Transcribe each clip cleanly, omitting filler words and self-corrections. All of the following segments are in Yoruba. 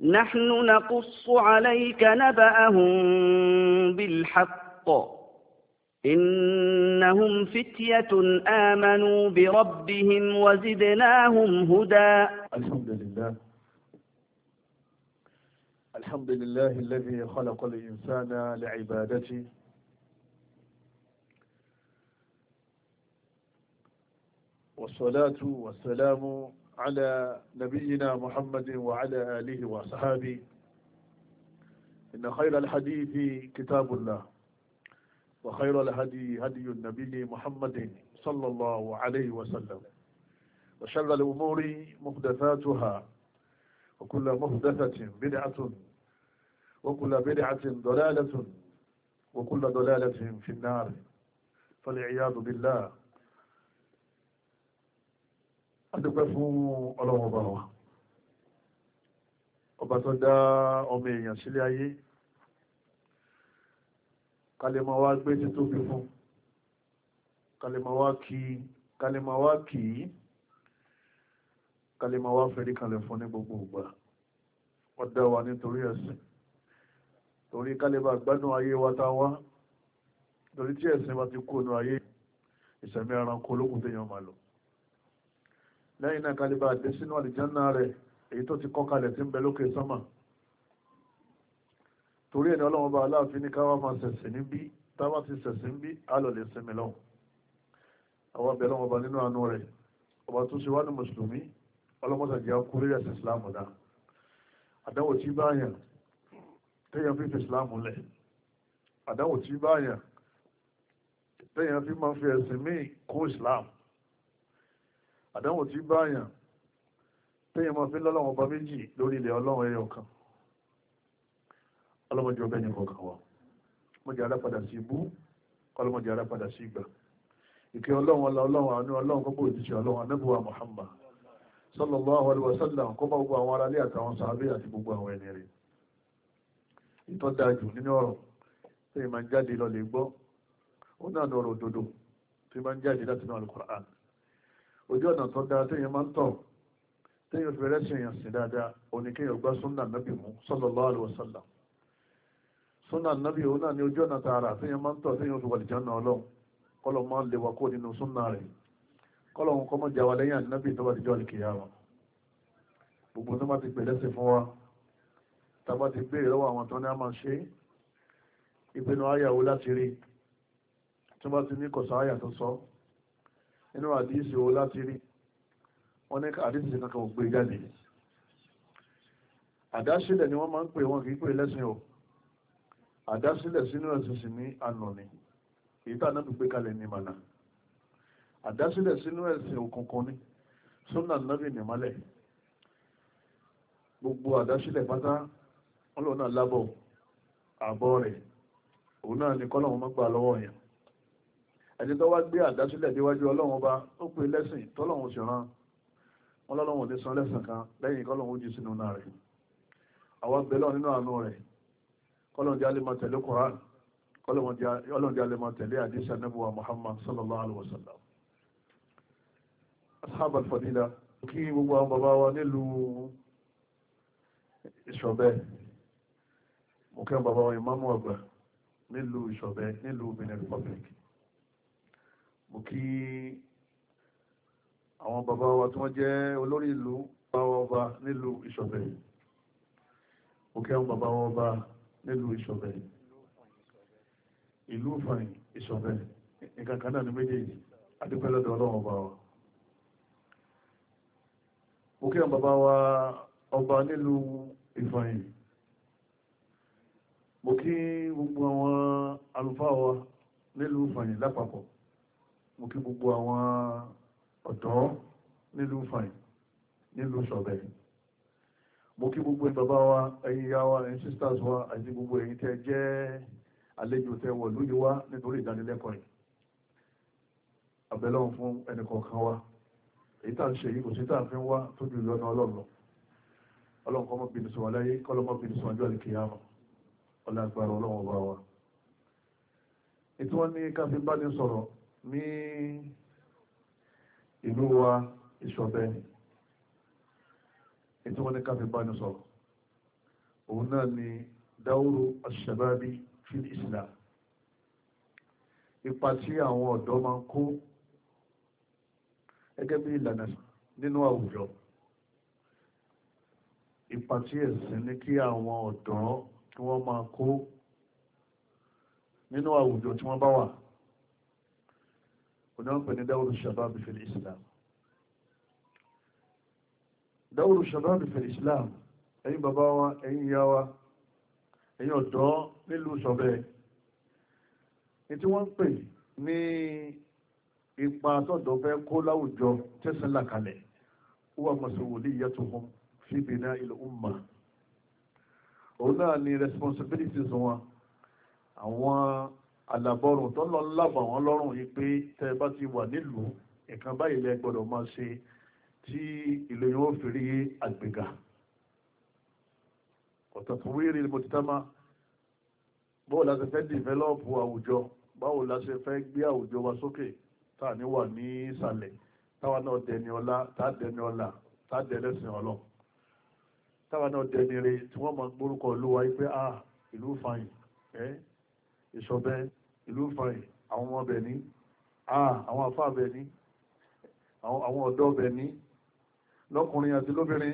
نحن نقص عليك نبأهم بالحق إنهم فتية آمنوا بربهم وزدناهم هدى. الحمد لله الذي خلق الإنسان لعبادته والصلاة والسلام على نبينا محمد وعلى آله وصحابه. إن خير الحديث كتاب الله وخير الهدي هدي النبي محمد صلى الله عليه وسلم وشر الأمور محدثاتها وكل محدثة بدعة وكل بدعة ضلالة وكل ضلالة في النار فالعياذ بالله. adúpẹ́ fún Ọlọ́run ọba wa, ọba tó dá ọmọ èèyàn sílé ayé kálẹ̀mọ́ wá gbé títóbi fún, kálẹ̀mọ́ wá kí, kálẹ̀mọ́ wá kí, kálẹ̀mọ́ wá fẹ́rí kalẹ̀ fún ní gbogbo ìgbà. Ó dá wa nítorí ẹ̀sìn, torí kálẹ̀bà gbádùn ayé wa tá wá, torí tí ẹ̀sìn bá ti kó nù ayé ìṣẹ̀mí ẹranko olókùn téèyàn máa lò. lẹ́yìn náà kálíbà dé sínú àlìjánná rẹ̀ èyí tó ti kọ́ kalẹ̀ tí ń bẹ lókè sánmà. torí ẹni Ọlọ́run bá aláàfin ní káwá máa ṣẹ̀sìn níbí, táwa ti ṣẹ̀sìn bí á lọ lè sinmi lọ́hùn. àwọn abẹ́ Ọlọ́run ọba nínú àánú rẹ̀, ọba tó ṣe wá ní mùsùlùmí, ọlọ́mọdàjẹ́ akúrẹ́ ẹ̀sìn ìsìláàmù dá. àdánwò tí báyàn téèyàn fi ìsìláàmù lẹ̀, àdánwò tí báyàn téèyàn fi máa fi ẹ̀sìn míì kún ìsìláàmù, àdánwò tí báyàn téèyàn máa fi lọ́lọ́run ọba méjì lórí ilẹ̀ Ọlọ́run ẹyọ kan. ọlọ́mọdé ọbẹ̀ yẹn kọ̀ọ̀kan wa, mọ́jà alápadà sí ibú, ọlọ́mọdé alápadà sí ìgbà. ìkẹ́ Ọlọ́run Ọlọ́run àánú Ọlọ́run kọ́kọ́ òjíṣẹ́ Ọlọ́run anábùwà Muhammad sallallahu alaihi wasallam kọ́ bá gbogbo àwọn aráalé àtàwọn sàhábé àti gbogbo àwọn ẹni rẹ̀. ìtọ́ dájú nínú ọ̀rọ̀ téèyàn máa ń jáde lọ lè gbọ́, ó náà ní ọ̀rọ̀ òdodo tí máa ń jáde láti inú Al-Qur'an. ojú ọ̀nà tó dáa téèyàn máa ń tọ̀ téèyàn fi rẹ́sìn èèyàn sí dáadáa, oníkéèyàn gbá súnà nábì mú sallallahu alaihi wasallam. súnà nábì òun náà ní ojú ọ̀nà tààrà téèyàn máa ń tọ̀ téèyàn fi wà lìjánà Ọlọ́run. kọ́lọ̀ máa ń lè wà kó nínú súnà rẹ̀, kọ́lọ̀ ń kọ́mọ́ jà wà lẹ́yìn ànábì tó bá ti jọ́ àlìkìyàmà. gbogbo tó bá ti pè lẹ́sìn fún wa, tá bá ti béèrè lọ́wọ́ àwọn tó ní a máa ṣe ìpinnu ayàwó láti rí, tó bá ti ní kọ̀sọ̀ ayà tó sọ inú àdíìsì o láti rí, wọ́n ní àdíìsì kankan ò gbé jáde. àdásílẹ̀ ni wọ́n máa ń pè, wọn kìí pè lẹ́sìn o. àdásílẹ̀ sínú ẹ̀sìn sì ní ànà ni, èyí tá náà gbé kalẹ̀ ní mànà. àdásílẹ̀ sínú ẹ̀sìn òkùnkùn ni, súnà nábì ní mọ́lẹ̀. gbogbo àdásílẹ̀ pátá wọn lòun náà lábọ̀ àbọ̀ rẹ̀, òun náà ni kọ́lọ̀ wọn má gbà lọ́wọ́ yẹn. ẹni tó wá gbé àdásílẹ̀ déwájú Ọlọ́run ọba ó pè lẹ́sìn tọ́lọ́run sì rán wọn, lọ́lọ́run lè san lẹ́sìn kan lẹ́yìn kọ́lọ́run ó jù sínú náà rẹ̀. àwọn bẹ̀lọ́ nínú àánú rẹ̀ kọ́lọ́run jẹ́ alẹ́ máa tẹ̀lé Kùránì, kọ́lọ́run jẹ́ alẹ́ máa tẹ̀lé àdísà nẹ́bùwà Muhammad sallallahu alaihi wasallam. ashab al-fadila, kí gbogbo àwọn bàbá wa nílùú Ìṣọ̀bẹ́, mo kẹ́ bàbá wa ìmáàmù àgbà nílùú Ìṣọ̀bẹ́ nílùú Benin Republic. mo kí àwọn bàbá wa tí wọ́n jẹ́ olórí ìlú bàbá wa ọba nílùú Ìṣọ̀bẹ́, mo kí àwọn bàbá wa ọba nílùú Ìṣọ̀bẹ́, ìlú Ìfàyìn Ìṣọ̀bẹ́, nǹkan kan náà ní méjèèjì, adúpẹ́ lọ́dọ̀ Ọlọ́run ọba wa. mo kí àwọn bàbá wa ọba nílùú Ìfàyìn, mo kí gbogbo àwọn àlùfáà wa nílùú Ìfàyìn lápapọ̀, mo kí gbogbo àwọn ọ̀dọ́ nílùú Ìfàyìn nílùú Ìṣọ̀bẹ́, mo kí gbogbo bàbá wa, ẹ̀yin ìyá wa, ẹ̀yin sisters wa, àti gbogbo ẹ̀yin tẹ́ jẹ́ àlejò tẹ́ wọ̀ lóyè wá nítorí ìdánilẹ́kọ̀ọ́ yìí. abẹ́lọ́run fún ẹnìkọ̀ọ̀kan wa, èyí tá ń ṣe yìí kò sí tá ń fi wá tó ju ìlọ́nà Ọlọ́run. Ọlọ́run kọ́ mọ́ bínú sọ wà láyé, kọ́lọ́mọ́ bínú sọ àjọ àlìkìyàmà, ọlọ́gbàrá Ọlọ́run bá wa. ètò wọn ní ká fi bá ní sọ̀rọ̀ ní ìlú wa Ìṣọ̀bẹ́, ètò wọn ní ká fi bá ní sọ̀rọ̀ òun náà ni dáwúrú aṣàbábí fil Islam, ipa tí àwọn ọ̀dọ́ máa ń kó gẹ́gẹ́ bí ìlànà nínú àwùjọ, ipa tí ẹ̀sìn ní kí àwọn ọ̀dọ́ kí wọ́n máa kó nínú àwùjọ tí wọ́n bá wà, òun náà ń pè ní dáwúrú aṣàbábí fil Islam. dáwúrú aṣàbábí fil Islam, ẹ̀yin bàbá wa, ẹ̀yin ìyá wa, ẹ̀yin ọ̀dọ́ nílùú Ṣọ̀bẹ̀, ní tí wọ́n ń pè ní ipa tọ́dọ̀ fẹ́ kó láwùjọ tẹ́sán làkàlẹ̀, huwa mas'uliyyatuhum fi bina'il ummah. òun náà ni responsibilities wọn, àwọn àlàbọ̀rùn tó lọ lábà wọn lọ́rùn yìí pé tẹ́ bá ti wà nílùú nǹkan báyìí lẹ gbọ́dọ̀ máa ṣe tí ìlú yẹn ó fi rí àgbéga. ọ̀tọ̀tọ̀wéèrè mọ̀títàmá, báwo la ṣe fẹ́ dìvẹ́lọ́pù àwùjọ, báwo la ṣe fẹ́ gbé àwùjọ wa sókè táà ní wà ní ìsàlẹ̀, táwa náà dẹni ọlá, táà dẹni ọlá, táà dẹlẹ́sìn ọlọ́, táwa náà dẹni rẹ tí wọ́n máa gbórúkọ olúwa yìí pé ìlú fàyìn, Ìṣọ̀bẹ̀ ìlú fàyìn, àwọn ọmọ bẹ̀ ní, àwọn afá bẹ̀ ní, àwọn ọ̀dọ́ bẹ̀ ní, lọ́kùnrin àti lóbìnrin.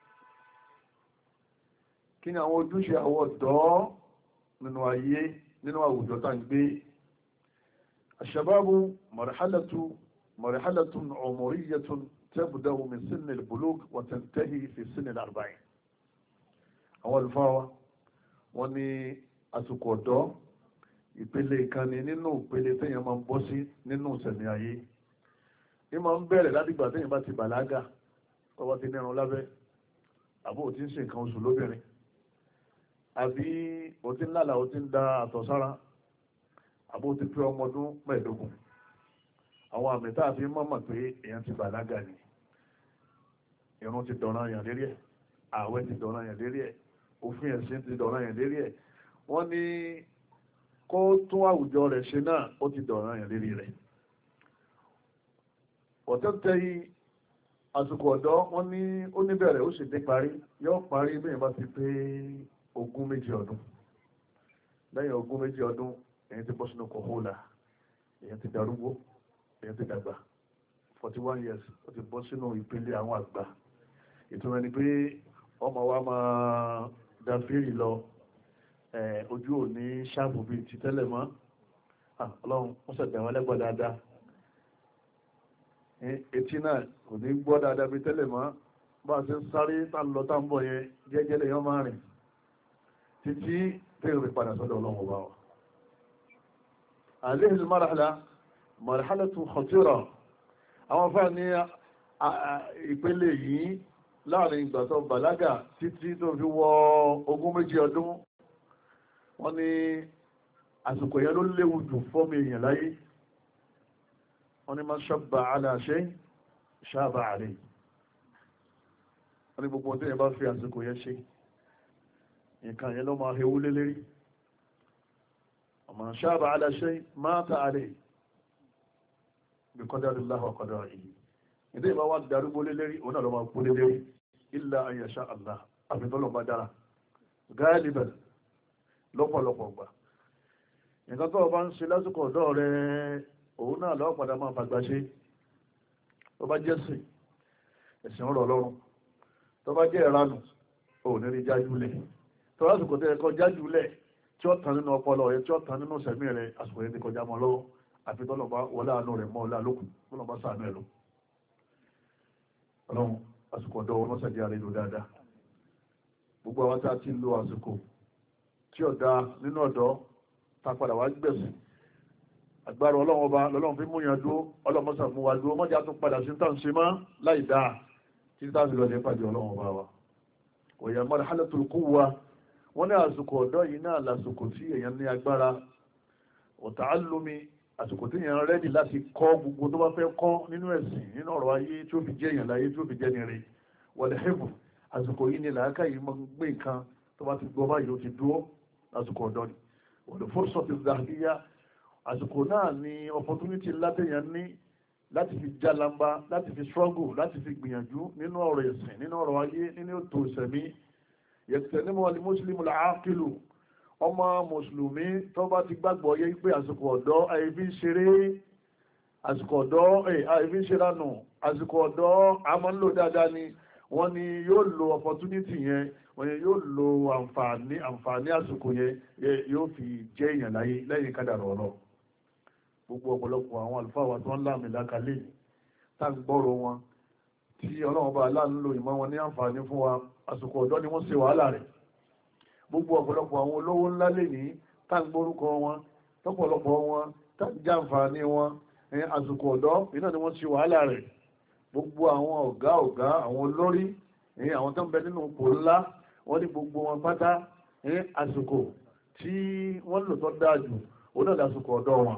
kí ni àwọn ojúṣe àwọn ọ̀dọ́ nínú ayé, nínú àwùjọ tá ń gbé? الشباب مرحلة عمرية تبدأ من سن البلوغ وتنتهي في سن 40. àwọn alfáwa wọ́n ní àsìkò ọ̀dọ́ ìpele kan ní nínú ìpele téèyàn máa ń bọ́ sí nínú ìṣẹ̀mí ayé. ní máa ń bẹ̀rẹ̀ látìgbà téèyàn bá ti bàlágà, tọ́wọ́ ti nírun lábẹ́, àbó ò ti ń ṣe nǹkan oṣù lóbìnrin, àbí ò ti ń lálàá, ò ti ń da àtọ̀ sára, àbó ti pé ọmọ ọdún 15. àwọn àmì tá a fi mọ̀ pé èèyàn ti bàlágà ni. ìrun ti dọ̀ràn yàn lérí ẹ̀, ààwẹ̀ ti dọ̀ràn yàn lérí ẹ̀, òfin ẹ̀sìn ti dọ̀ràn yàn lérí ẹ̀. wọ́n ní kó tún àwùjọ rẹ̀ ṣe náà, ó ti dọ̀ràn yàn lérí rẹ̀. ọ̀tẹ́tẹ́ yìí àsìkò ọ̀dọ́, wọ́n ní ó níbẹ̀rẹ̀ ó sì dé parí, yóò parí bí èèyàn bá ti pé 20 ọdún. lẹ́yìn 20 ọdún èyàn ti bọ́ sínú kọ̀hólà, èyàn ti darúgbó, èyàn ti dàgbà. 41 years ó ti bọ́ sínú ìpele àwọn àgbà. ìtumọ̀ ni pé ọmọ wa máa da fèrè lọ, ojú ò ní ṣáàbù bíi ti tẹ́lẹ̀ mọ́. ọlọ́run wọ́n ṣẹ̀dá wọn lẹ́gbọ̀ọ́ dáadáa. etí náà kò ní gbọ́ dáadáa bíi tẹ́lẹ̀ mọ́. bá a ṣe ń sáré tá ń lọ tá ń bọ̀ yẹn jẹ́jẹ́ lè yán máa rìn títí tẹ́rẹ̀ padà sọ́dọ̀ ọlọ́run ọba wa. هذه المرحلة مرحلة خطيرة. àwọn fáà ní ìpele yìí láàrin ìgbà tó bàlágà títí tó fi wọ 20 ọdún, wọ́n ní àsìkò yẹn ló léwu jù fọ́mù èèyàn láyé. wọ́n ní man shabba ala shay shaba alayhi. wọ́n ní gbogbo ọdún yẹn bá fi àsìkò yẹn ṣe nǹkan yẹn ló máa hewu lé lérí. ومن شاب على شيء مات عليه بقدر الله وقدره. إذا ما واد دارو ليري ونا لو ما بولي ليري إلا أن يشاء الله أبدو ما دارا غالبا lọ́pọ̀lọpọ̀ gbà. nǹkan tó bá ń ṣe lásìkò ọ̀dọ́ rẹ̀ òun náà lọ́wọ́ padà máa fàgbà ṣe. tó bá jẹ́ sìn ẹ̀sìn ọ̀rọ̀ ọlọ́run, tó bá jẹ́ ìranù òun ní rí jájúlẹ̀. tó lásìkò tẹ́ ẹ̀kọ́ jájúlẹ̀ tí ó tàn nínú ọpọlọ rẹ̀, tí ó tàn nínú sẹ̀mí rẹ̀, àsìkò yẹn ti kọjá mọ́ lọ́wọ́. àfi tọ́lọ̀ bá wọlé àánú rẹ̀ mọ́ ọlá lókun, tọ́lọ̀ bá sàánú ẹ̀ lọ. ọlọ́run àsìkò ọ̀dọ́ wọn mọ́sàdí ààrẹ lò dáadáa. gbogbo àwọn tá a ti lo àsìkò tí ọ̀dá nínú ọ̀dọ́ ta padà wá gbẹ̀sìn. agbára ọlọ́run ọba lọ́lọ́run fi múyàn dúró, ọlọ́run mọ́sà mú wa dúró, mọ́jà tún padà sí tàn ṣe mọ́ láì dáa títí tá a fi lọ ní pàdé ọlọ́run ọba wa. òyà marhalatul quwwa, wọ́n ní àsìkò ọ̀dọ́ yìí náà lásìkò tí èèyàn ní agbára. ta'allumi, àsìkò tí èèyàn rẹ́dì láti kọ́ gbogbo tó bá fẹ́ kọ́ nínú ẹ̀sìn, nínú ọ̀rọ̀ ayé tí ó fi jẹ́ èèyàn láyé, tí ó fi jẹ́ nire. wal hifz, àsìkò yìí ni làákà yìí máa ń gbé nǹkan tó bá ti gbọ́ báyìí ó ti dúró. lásìkò ọ̀dọ́ ni. wal fursatu dhahabiyya, àsìkò náà ni opportunity látẹ̀yàn ní láti fi jálamba, láti fi struggle, láti fi gbìyànjú nínú ọ̀rọ̀ ẹ̀sìn, nínú ọ̀rọ̀ ayé, nínú ètò ìsẹ̀mí. yẹtẹnimu alimuslimu làákìlù ọmọ mùsùlùmí tó bá ti gbàgbọ́ yẹ pé àsìkò ọ̀dọ́ àìfi ṣeré àsìkò ọ̀dọ́ àìfi ṣeránù àsìkò ọ̀dọ́ a máa ń lò dáadáa ni wọ́n ní yóò lo opportunity yẹn wọ́n ní yóò lo àǹfààní àsìkò yẹn yóò fi jẹ́ èèyàn láyé lẹ́yìn kádàrá ọ̀rọ̀ gbogbo ọ̀pọ̀lọpọ̀ àwọn àlùfáà wa tó ń láàmì lákàlẹ̀ tá ń gbọ́rọ̀ wọn tí ọlọ́run bá aláàánú lo ìmọ̀ wọn ní àǹfààní fún wa àsìkò ọ̀dọ́ ni wọ́n ṣe wàhálà rẹ̀ gbogbo ọ̀pọ̀lọpọ̀ àwọn olówó ńlá lè ní tá ń gbórúkọ wọn tọ́pọ̀lọpọ̀ wọn tá ń jàǹfààní wọn àsìkò ọ̀dọ́ iná ni wọ́n ṣe wàhálà rẹ̀ gbogbo àwọn ọ̀gá àwọn olórí àwọn tó ń bẹ nínú ipò ńlá wọ́n ní gbogbo wọn pátá àsìkò tí wọ́n lò tó dáa jù òun náà lásìkò ọ̀dọ́ wọn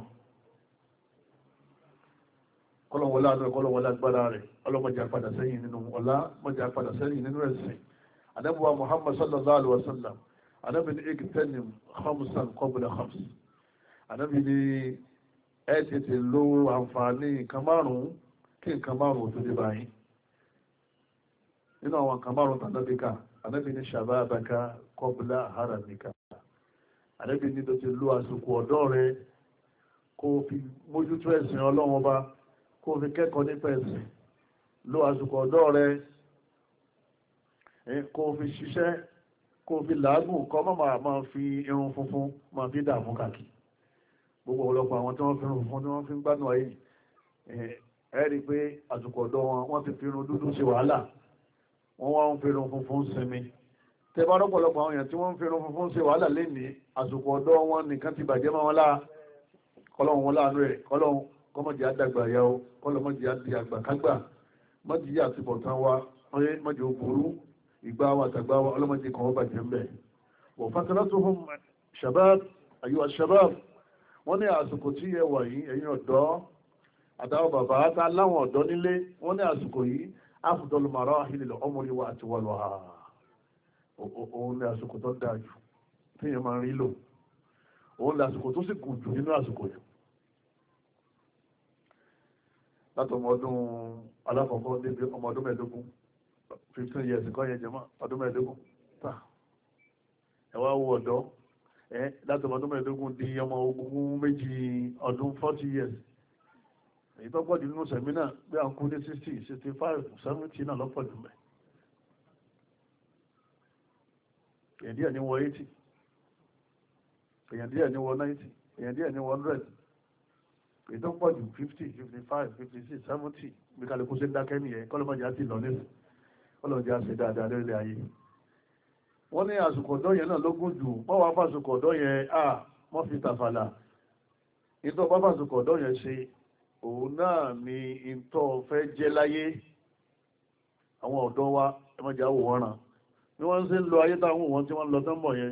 kọ́lọ̀wọ́lá àánú kọ́lọ̀wọ́lá agbára rẹ̀ ọlọ́mọdé àpadà sẹ́yìn nínú ọlá mọ́jà àpadà sẹ́yìn nínú ẹ̀sìn anábùwà Muhammad sallallahu alaihi wasallam anábì ní igtanim khamsan qabla khams anábì ní ẹ tètè lo àǹfààní nǹkan márùn-ún kí nǹkan márùn-ún tó dé báyìí nínú àwọn nǹkan márùn-ún tàbíkà anábì ní shababaka qabla haramika anábì ní tó ti lo àsìkò ọ̀dọ́ rẹ̀ kó fi mójútó ẹ̀sìn ọlọ́run ọba kó fi kẹ́kọ̀ọ́ nípa ẹ̀sìn lo àsìkò ọ̀dọ́ rẹ̀ kó fi ṣiṣẹ́ kó fi làágùn kọ́ máa fi irun funfun máa fi dààmú kàkì gbogbo ọ̀pọ̀lọpọ̀ àwọn tí wọ́n fi irun funfun tí wọ́n fi ń gbádùn ayé ẹ rí i pé àsìkò ọ̀dọ́ wọn ti fi irun dúdú ṣe wàhálà wọ́n wá ń fi irun funfun sinmi tẹ́ bá rọ́pọ̀lọpọ̀ àwọn èèyàn tí wọ́n ń fi irun funfun ṣe wàhálà lénìí àsìkò ọ̀dọ́ wọn nìkan ti bàjẹ́ mọ́ wọn láà kọ́lọ́hún wọn láàánú rẹ̀ kọ́lọ́hún kọ́mọ̀jì àdàgbà yà ó kọ́lọ́mọ̀jì àdì àgbà kágbà mọ́jì yà àti bọ̀tán wa ọyẹ́ mọ́jì òkúrú ìgbà wa àtàgbà wa ọlọ́mọdé kan wọ́n bàjẹ́ ń bẹ̀. wọ́n fataratuhum shabab ayyuha shabab wọ́n ní àsìkò tí ẹ wà yìí ẹ̀yin ọ̀dọ́ àtàwọn bàbá tá láwọn ọ̀dọ́ nílé wọ́n ní àsìkò yìí afdalu marahilil umri wa atwaluha òun ní àsìkò tó dáa jù téèyàn máa ń rí lò òun ní àsìkò tó sì kù jù nínú àsìkò yìí látọmọ ọdún alákọ̀ọ́kọ́ débi ọmọ ọdún mẹ́ẹ̀ẹ́dógún 15 years kọ́ yẹn jẹ́mọ́ ọdún mẹ́ẹ̀ẹ́dógún tà ẹ̀wá wo ọ̀dọ́ látọmọ ọdún mẹ́ẹ̀ẹ́dógún di ọmọ ogún méjì ọdún 40 years èyí tó pọ̀ jù nínú sẹ̀mí náà bí à ń kú ní 60 65 70 náà lọ́pọ̀ jù mẹ́ èyàn díẹ̀ ní wọ 80 èyàn díẹ̀ ní wọ 90 èyàn díẹ̀ ní wọ 100 èyí tó pọ̀ jù 50 55 56 70 bí kálukú ṣe ń dákẹ́ nìyẹn kọ́lọ́mọdé á ti lọ nílùú kọ́lọ́mọdé á ṣe dáadáa lórí ayé wọ́n ní àsìkò ọ̀dọ́ yẹn náà lógún jù wọ́n wá fàsìkò ọ̀dọ́ yẹn wọ́n fi tàfàlà ìtọ́ bá fàsìkò ọ̀dọ́ yẹn ṣe òun náà ni ìtọ́ fẹ́ jẹ́ láyé àwọn ọ̀dọ́ wa ẹmọ́jà wò wọ́n ràn bí wọ́n ṣe ń lo ayé táwọn wọn tí wọ́n lọ tán bọ̀ yẹn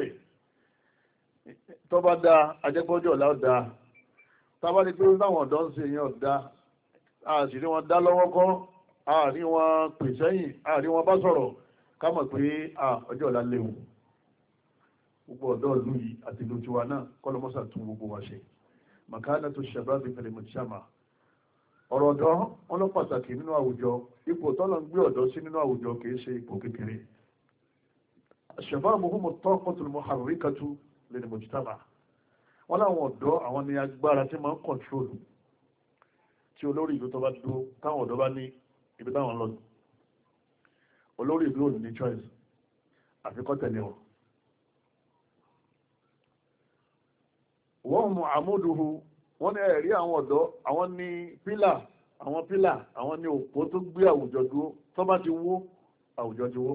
tó bá dáa ajẹ́gbọ́jọ́ ọ̀la ó dáa tábà ní pé táwọn ọ̀dọ́ ń ṣe yẹn ọ̀dá àṣírí wọn dá lọ́wọ́ kọ́ àárí wọn pè sẹ́yìn àárí wọn bá sọ̀rọ̀ ká mọ̀ pé ọjọ́ ọ̀la léwu gbogbo ọ̀dọ́ ìlú yìí àti ìlú tiwa náà kọ́lọ́mọ́sà tún gbogbo wa ṣe màkánà tó ṣàbábí pẹ̀lẹ́ mọ̀tíṣàmà ọ̀rọ̀ ọ̀dọ́ wọn lọ pàtàkì nínú àwùjọ ipò tọ́lọ̀ ń gbé ọ̀dọ́ sí nínú àwùjọ kìí ṣe ipò kékeré ṣàbábù hùmù taqatul muharrikatu lil mujtama wọ́n láwọn ọ̀dọ́ àwọn ni agbára tí máa ń kọ̀ntrólù tí olórí ìlú tó bá dúró táwọn ọ̀dọ́ bá ní ibi táwọn lọ olórí ìlú ò ní choice àfikọ́ tẹ̀lé wọn. wọ́n mú àmúdùhù wọ́n ní ẹ̀rí àwọn ọ̀dọ́ àwọn ní pílà àwọn ní òpó tó gbé àwùjọ dúró tó bá ti wó àwùjọ ti wó.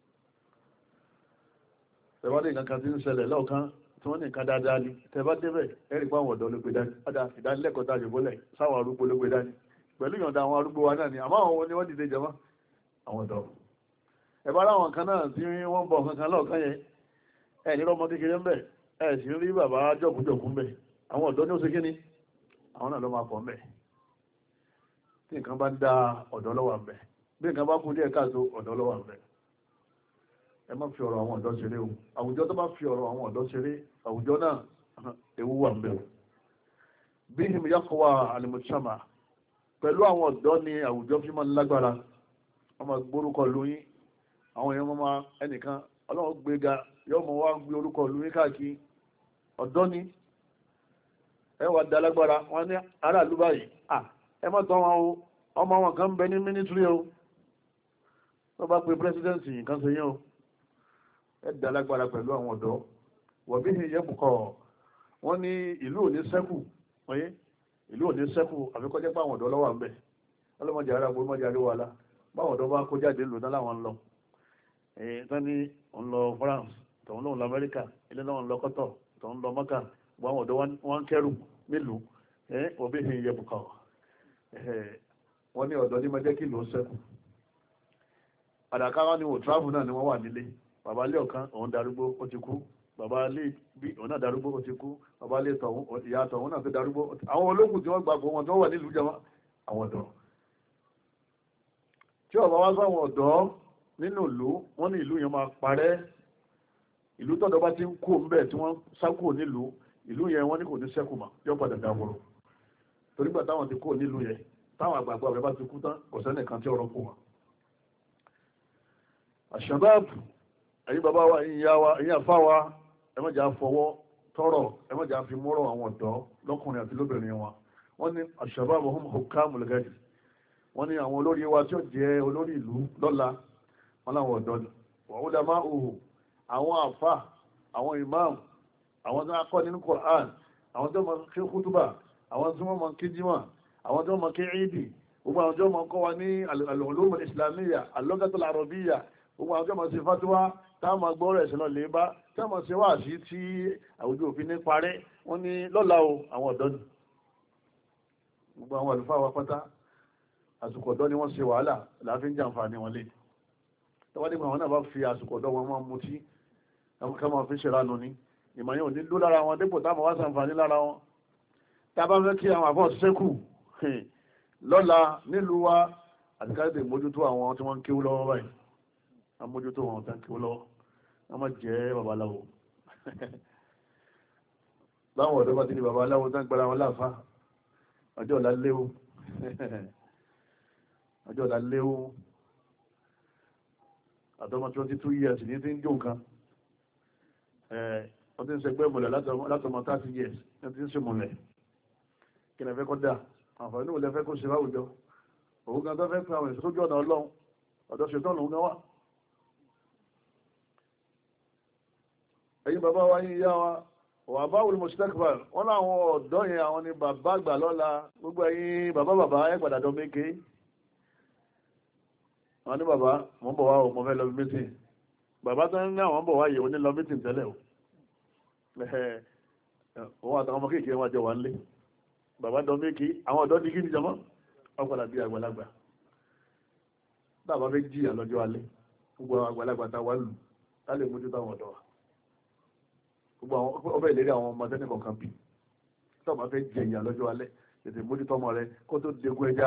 tẹ̀wádìí nǹkan tí ń ṣẹlẹ̀ lọ́ọ̀kan tí wọ́n ní nǹkan dáadáa ni tẹ́bá débẹ̀ ẹ̀rí pa àwọn ọ̀dọ́ ló gbé dání padà ìdánilẹ́kọ̀ọ́ tá a jòbó lẹ̀ sáwọn arúgbó ló gbé dání pẹ̀lú ìyọ̀ǹda àwọn arúgbó wa náà ni àmọ́ àwọn ni wọ́n dìde jẹmọ́ àwọn ọ̀dọ́ ẹ̀bá láwọn kan náà tí wọ́n bọ̀ kankan lọ́ọ̀kan yẹn ẹ̀ ní ọmọ kékeré ń bẹ̀ ẹ̀ sì ń rí bàbá jọ̀kújọ̀kú ń bẹ̀ àwọn ọ̀dọ́ ní ó ṣe kí ni àwọn náà ló máa pọ̀ ń bẹ̀ tí nǹkan bá ń da ọ̀dọ́ lọ́wọ́ ń bẹ̀ bí nǹkan bá kú díẹ̀ káàtó ọ̀dọ́ lọ́wọ́ ń bẹ̀ ẹ má fi ọ̀rọ̀ àwọn ọ̀dọ́ ṣeré o àwùjọ tó bá fi ọ̀rọ̀ àwọn ọ̀dọ́ ṣeré àwùjọ náà ewu wà ń bẹ̀ o bí him yaqwa al-mujtama pẹ̀lú àwọn ọ̀dọ́ ni àwùjọ fi máa ń lágbára wọ́n máa gbórúkọ lóyún àwọn èèyàn máa ẹnìkan ọlọ́run gbéga yóò mọ̀ wá gbé orúkọ ìlú ní káàkiri ọ̀dọ́ ni ẹ wà dá lágbára wọn ní aráàlú báyìí ẹ má tọ́ wọn o ọmọ wọn kan ń bẹ ní mínísírì o wọ́n bá pe pírẹsidẹ́ǹsì nǹkan ṣe yẹn o ẹ dá lágbára pẹ̀lú àwọn ọ̀dọ́ wọ̀bí ni ìyẹn bùkọ́ wọ́n ní ìlú ò ní sẹ́kù ọyẹ́ ìlú ò ní sẹ́kù àfikọ́jẹ́ pé àwọn ọ̀dọ́ lọ́wọ́ àmbẹ̀ ọlọ́mọdé ara gbé mọ́jà rí wàhálà báwọn ọ̀dọ́ bá kó jáde lò náà láwọn ń lọ tán ní òun lọ France tòun lòun lọ Amẹ́ríkà ilé náà ń lọ Kọ́tọ̀ tòun lọ Mọ́kà àwọn ọ̀dọ́ wọn ń kẹ́rù nílùú wọ̀bí ni ìyẹn bùkọ́ wọ́n ní ọ̀dọ́ ní mọ́jẹ́ kí ló sẹ́kù àdàkà wọn ni wò travel náà ni wọ́n wà nílé bàbá ilé ọ̀kan òun darúgbó ó ti kú bàbá ilé bí òun náà darúgbó ó ti kú bàbá ilé tọ̀hún ìyá tọ̀hún náà tó darúgbó àwọn ológun tí wọ́n gbàgbọ́ wọn tó wà nílùú jẹ́ àwọn ọ̀dọ́ tí ọba wá sáwọn ọ̀dọ́ nínú ìlú wọ́n ní ìlú yẹn máa parẹ́ ìlú tọ́dọ̀ bá ti ń kó ń bẹ̀ tí wọ́n sákò nílùú ìlú yẹn wọ́n ní kò ní sẹ́kù mà yọ padà dáwọ́rọ̀ torí gbà táwọn ti kó nílùú yẹn táwọn àgbààgbà rẹ̀ bá ti kú tán kò sẹ́nìkan tí ọ̀rọ̀ kù wọn. àṣàbáàbù ẹ̀yin bàbá wa ẹ̀yin ìyá wa ẹ̀yin àfá wa ẹ má jà fọwọ́ tọrọ ẹ má jà fi mọ́rọ̀ àwọn ọ̀dọ́ lọ́kùnrin àti lóbìnrin wọn wọ́n ní àṣàbáàbù hum hukamul ghadi wọ́n ní àwọn olórí wa tí ó jẹ́ olórí ìlú lọ́la wọn láwọn ọ̀dọ́ ni wa ulama'uhu àwọn àfá àwọn imam àwọn tó kọ́ nínú Qur'an àwọn tó mọ̀ kí kútúbà àwọn tó mọ̀ kí jímà àwọn tó mọ̀ kí ìdí gbogbo àwọn tó mọ̀ kọ́ wa ní al-ulum al-islamiyya al-lughat al-arabiyya gbogbo àwọn tó mọ̀ sí fatuwa táwọn máa gbọ́ rẹ̀ sínú lè bá táwọn máa ṣe wá sí tí àwùjọ òfin ní parẹ́ wọ́n ní lọ́la o àwọn ọ̀dọ́ ni gbogbo àwọn àlùfáà wa pátá àsìkò ọ̀dọ́ ni wọ́n ṣe wàhálà láàfin jàǹfààní wọn lè tọ́wọ́ nígbà wọn náà bá fi àsìkò ọ̀dọ́ wọn máa mutí ká máa fi ṣèrànù ni ìmọ̀ yẹn ò ní ló lára wọn dépò táwọn wá ṣàǹfààní lára wọn tá a bá fẹ́ kí àwọn àfọ́ ṣẹ́kù lọ́la nílùú wa àti káyọ̀dé mójútó àwọn tí wọ́n ń kéwú lọ́wọ́ báyìí wọ́n mójútó àwọn tí wọ́n ń kéwú lọ́wọ́ wọ́n má jẹ́ babaláwo báwọn ọ̀dọ́ bá ti di babaláwo tán gbára wọn láàfá ọjọ́ ọ̀la léwu ọjọ́ ọ̀la léwu àtọ́mọ 22 years ní ti ń jó nǹkan wọ́n ti ń ṣẹgbẹ́ ìmọ̀lẹ̀ látọmọ 30 years ní ti ń ṣe mọ̀lẹ̀ kí ni ẹ fẹ́ kọ́ dà àǹfààní òun lẹ fẹ́ kó ṣe láwùjọ òun kan tó fẹ́ pín àwọn èso sójú ọ̀nà ọlọ́run ọ̀dọ́ ṣetán lòun náà wà. ẹ̀yin bàbá wa yín ìyá wa wà bá wùlú mustakbal wọn láwọn ọ̀dọ́ yẹn àwọn ni bàbá àgbà lọ́la gbogbo ẹ̀yin bàbá ẹ̀ gbàdàdọ́ méke wọn ní bàbá mọ̀ ń bọ̀ wá o mo fẹ́ lọ mítìn bàbá tó ń ní àwọn ń bọ̀ wá yìí oní lọ mítìn tẹ́lẹ̀ o òun àtàwọn ọmọ kéèké wọn jọ wà ń lé bàbá dán méjì àwọn ọ̀dọ́ ní kí ní jọmọ́ ọ̀pọ̀lá bí àgbàlagbà bàbá fẹ́ jìyà lọ́jọ́ alẹ́ gbogbo àgbàlagbà tá wà lù ká lè mójú táwọn ọ̀dọ́ wa gbogbo àwọn ọbẹ̀ ìlérí àwọn ọmọ tẹ́nì kọ̀ọ̀kan bí tó bá fẹ́ jẹ ìyà lọ́jọ́ alẹ́ tètè mójú tọ́mọ rẹ kó tó dégun ẹja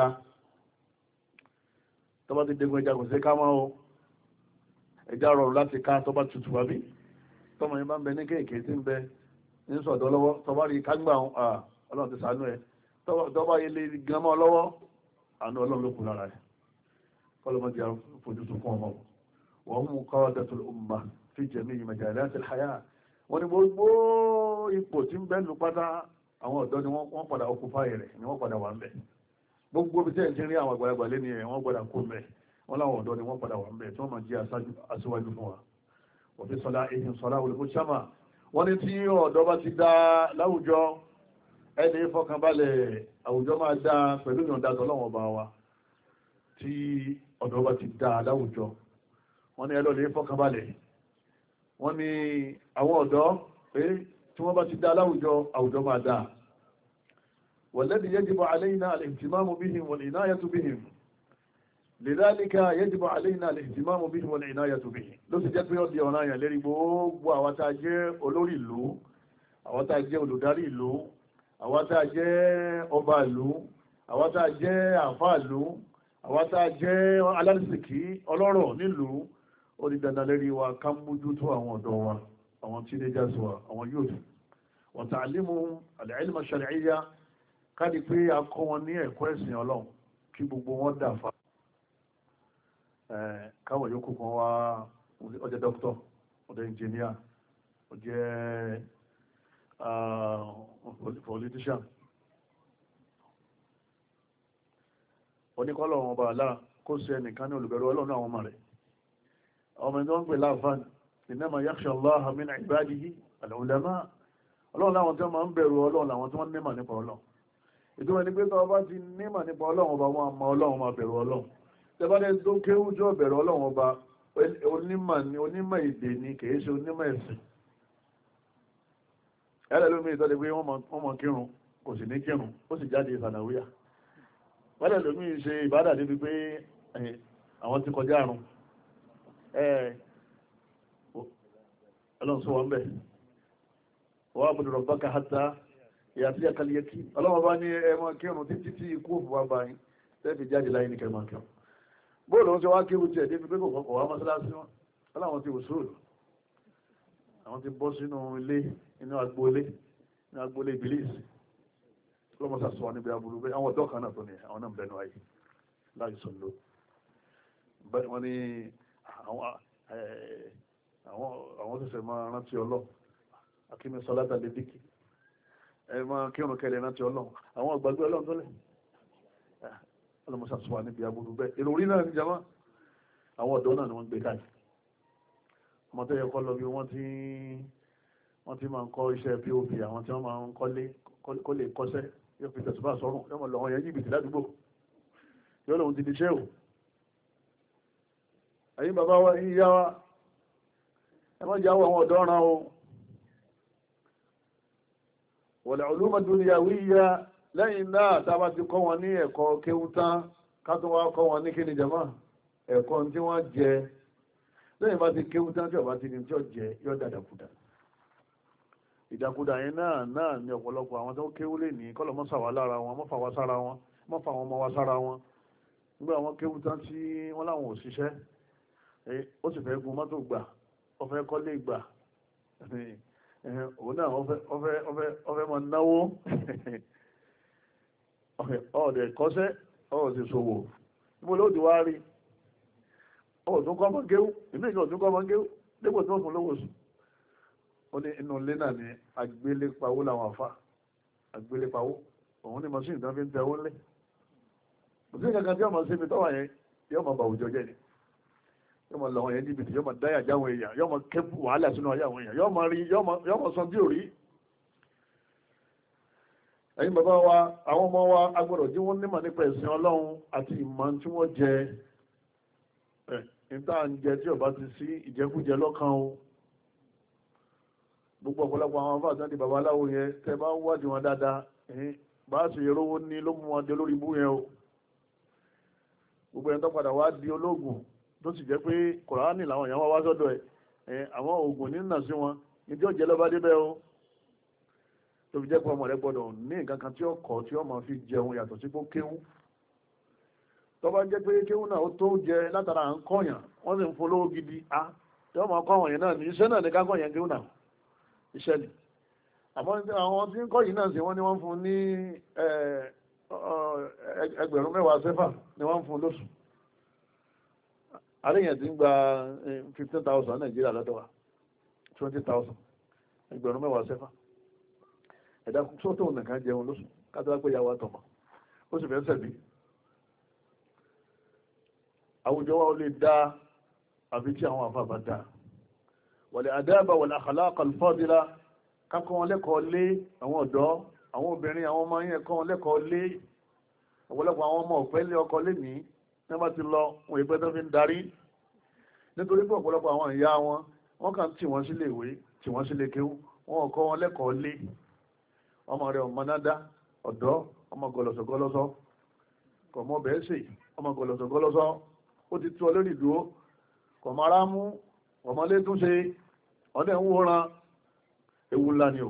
tó bá ti dégun ẹja kò sí ká mọ́ o ẹja rọrùn láti ká tó bá tutù wá bí tọ́mọ yẹn bá ń bẹ ní kéèké tí ń bẹ ní sọ̀dọ̀ lọ́wọ́ tó bá rí kágbà ọlọ́run ti ṣàánú ẹ tọ́ba ilé gánmọ́ lọ́wọ́ àánú ọlọ́run ló kù lára ẹ̀ kọ́lọ́mọdé àfojúsùn fún ọmọ wọn mú qadatul umma fi jami'i majalatil haya wọ́n ní gbogbo ipò tí ń bẹ́ lu pátá àwọn ọ̀dọ́ ni wọ́n padà occupy rẹ̀ ni wọ́n padà wà ń bẹ̀ gbogbo bí tẹ́ẹ̀ ti rí àwọn àgbàlagbà lé ní ẹ̀ wọ́n gbọ́dà kó mẹ́ wọ́n láwọn ọ̀dọ́ ni wọ́n padà wà ń bẹ̀ tí wọ́n máa jẹ́ aṣíwájú fún wa òfin sọlá ehun sọlá olùkó sámà wọ́n ní tí ọ̀dọ́ bá ti dá láwùjọ ẹni fọkànbalẹ̀ àwùjọ máa dá pẹ̀lú ìyọ̀ǹda tọ́lọ́wọ̀n bá wa tí ọ̀dọ́ bá ti dá láwùjọ wọ́n ní ẹlọ́lẹ̀ fọkànbalẹ̀ wọ́n ní àwọn ọ̀dọ́ pé tí wọ́n bá ti dá láwùjọ àwùjọ máa dá والذي يجب علينا الاهتمام بهم والعناية بهم لذلك يجب علينا الاهتمام بهم والعناية بهم ló sì jẹ́ pé ó di ọ̀ranyàn lérí gbogbo àwọn tá jẹ́ olórí ìlú àwọn tá jẹ́ olùdarí ìlú àwọn tá jẹ́ ọba ìlú àwọn tá jẹ́ àfáà ìlú àwọn tá jẹ́ alálìsìkí ọlọ́rọ̀ nílùú ó di dandan lérí wa ká mójútó àwọn ọ̀dọ́ wa àwọn teenagers wa àwọn youth wa ta'limuhum al-ilma ash-shar'iyya ká di pé a kọ́ wọn ní ẹ̀kọ́ ẹ̀sìn ọlọ́run kí gbogbo wọn dà fa káwọn yòókù kan wá ọjọ́ dókítọ̀ ọ̀dọ̀ engineer ó jẹ́ politician oníkọ́lọ̀ wọn bá lára kó sí ẹnìkan ní olùbẹ̀rù ọlọ́run àwọn ọmọ rẹ̀ ọmọ ẹni tó ń pè láàfáàn innama yakhsha Allaha min ibadihi al-ulama ọlọ́run láwọn tí wọ́n máa ń bẹ̀rù ọlọ́run láwọn tí wọ́n nímọ̀ nípa ọlọ́run ìtumọ̀ ní pé tọ́wọ́ bá ti nímọ̀ nípa ọlọ́run ọba wọn àmọ́ ọlọ́run máa bẹ̀rù ọlọ́run tẹ́bálẹ̀ tó kéwú jọ bẹ̀rù ọlọ́run ọba onímọ̀ èdè ni kìí ṣe onímọ̀ ẹ̀sìn ẹlẹ́lómi ìtọ́jú pé wọ́n mọ̀ kírun kò sì ní kírun ó sì jáde ìsànàwíyà ẹlẹ́lómi ṣe ìbádà débi pé àwọn ti kọjá àrùn ọlọ́run sọ wọn bẹ̀ wọ́n àbúrò rabbaka hatta ya'tiyaka al-yaqin ọlọ́run bá ní ẹmọ kírun títí tí ikú òfin wá bá yín tẹ́ẹ̀fì jáde láyé ní kẹrìmọ̀ kírun bóòlù ń ṣe wá kírun tiẹ̀ débi pé kò kọ̀kọ̀ wá mọ́sálásí wọn ọlọ́run ti wùsùlù àwọn ti bọ́ sínú ilé inú agboolé ìbílíìsì lọ́mọ́sá sọ níbi aburú bẹ́ẹ̀ àwọn ọ̀dọ́ kan náà tó ní àwọn náà bẹnu ayé láì sọ ló wọ́n ní àwọn ṣẹ̀ṣẹ̀ máa rántí ọlọ́ akíní sọlátà lè díkì ẹ máa kírun kẹlẹ̀ rántí ọlọ́ àwọn ọ̀gbàgbé ọlọ́run tó lẹ̀ lọ́mọ́sá sọ níbi aburú bẹ́ẹ̀ ìròrí náà ní jama àwọn ọ̀dọ́ náà ni wọ́n gbé káyìí ọmọ tó yẹ kọ́ lọ bí wọ́n ti máa ń kọ́ iṣẹ́ pop àwọn tí wọ́n máa ń kó lè kọ́ṣẹ́ yóò fi tẹ̀sùbá sọ́rùn yóò mọ̀ lọ́wọ́ yẹn jìbìtì ládùúgbò yóò lòun ti di iṣẹ́ ò ẹ̀yin bàbá wa yín yá wa ẹ má jáwọ́ àwọn ọ̀dọ́ ọ̀ràn o wal ulum ad-dunyawiyya lẹ́yìn náà tá a bá ti kọ́ wọn ní ẹ̀kọ́ kéwú tán ká tó wá kọ́ wọn ní kíni jama ẹ̀kọ́ tí wọ́n jẹ lẹ́yìn bá ti kéwú tán tí ọba ti ní tí ó jẹ yóò dàdàkúdà ìdàkúdà yẹn náà ní ọ̀pọ̀lọpọ̀ àwọn tó kéwú lè ní kọ́lọ̀ mọ́sà wà lára wọn mọ́fà wá sára wọn mọ́fà wọn mọ́ wá sára wọn nígbà wọn kéwú tán tí wọ́n láwọn ò ṣiṣẹ́ ó sì fẹ́ gun mọ́tò gbà ó fẹ́ kọ́lé gbà òun náà ó fẹ́ mọ náwó ọ̀dẹ̀ kọ́sẹ́ ọ̀dẹ̀ ṣòwò níbo ló ti wá rí ọ̀tún kọ́ mọ́ kéwú inú ìjọ ọ̀tún kọ́ mọ́ kéwú dípò tó fún lówó sùn ó ní inú ilé náà ní agbélépawó làwọn àfà agbélépawó òun ní mọ́sí ìdán fi ń tẹ owó lé kò sí kankan tí ọmọ sí ibi tọ́wà yẹn yóò mọ bà òjò jẹ́ ni yóò mọ lọ́wọ́ yẹn jìbìtì yóò mọ dáyà jáwọn èèyàn yóò mọ kẹ́pù wàhálà sínú ayé àwọn èèyàn yóò mọ san tí ò rí ẹ̀yin bàbá wa àwọn ọmọ wa agbọ́dọ̀ tí wọ́n nímọ̀ nípa ẹ̀sìn Ọlọ́run àti ìmọ̀ tí wọ́n jẹ níta ń jẹ tí ọba ti sí ìjẹkújẹ lọ́kàn o gbogbo ọ̀pọ̀lọpọ̀ àwọn afá àti bàbá aláwo yẹn tẹ bá ń wádìí wọn dáadáa bá a sì rówó ní ló mú wọn dé lórí ibú yẹn o gbogbo ẹni tó padà wá di ológun tó sì jẹ́ pé Kùránì làwọn èèyàn wá sọ́dọ̀ ẹ̀ àwọn oògùn nínà sí wọn ní tí ó jẹ́ lọ́ba débẹ̀ o tó fi jẹ́ pé ọmọ rẹ gbọ́dọ̀ ní nǹkan kan tí ó kọ́ tí ó máa fi jẹun yàtọ̀ sí pé kéwú tó bá jẹ́ pé kéwú náà ó tó jẹ látara à ń kọ́yàn wọ́n sì ń polówó gidi tí wọ́n máa kọ́ àwọn yẹn náà ní iṣẹ́ náà ní ká kọ́yàn kéwú náà iṣẹ́ ni àmọ́ àwọn tí ń kọ́ yìí náà sí wọ́n ní wọ́n fún ní ẹgbẹ̀rún 10 sẹ́fà ni wọ́n fún lóṣù àríyàn ti ń gba 15,000 Nàìjíríà lọ́dọ̀ wa 20,000 ẹgbẹ̀rún 10 sẹ́fà ẹ̀dá sọ́tò nìkan jẹun lóṣù kátàlá pé yàwó àtọ̀mọ̀ ó sì fẹ́ sẹ̀bí àwùjọ wa ó lè dá àbí tí àwọn àfà bá dá wal adaba wal akhlaq al fadila kákọ́ wọn lẹ́kọ̀ọ́ lé àwọn ọ̀dọ́ àwọn obìnrin àwọn ọmọ yẹn kọ́ wọn lẹ́kọ̀ọ́ lé ọ̀pọ̀lọpọ̀ àwọn ọmọ ọ̀fẹ́ lé ọkọ lé ní nígbà tí lọ wọn ìpẹ́ tó fi ń darí nítorí pé ọ̀pọ̀lọpọ̀ àwọn ìyá wọn kàn tì wọ́n sílé ìwé tì wọ́n sílé kéwú wọn kọ́ wọn lẹ́kọ̀ọ́ lé ọmọ rẹ̀ ọmọ nádá ọ̀dọ́ ọmọ gọlọ̀sọ̀gọlọ́sọ kọ̀mọ́ bẹ́ẹ̀ sì ọmọ gọlọ̀sọ̀gọlọ́sọ ó ti tú ọ lórí ìdúró kọ̀mọ́ ara mú ọmọlé tún ṣe ọdẹ ń wòran ewu ńlá ni o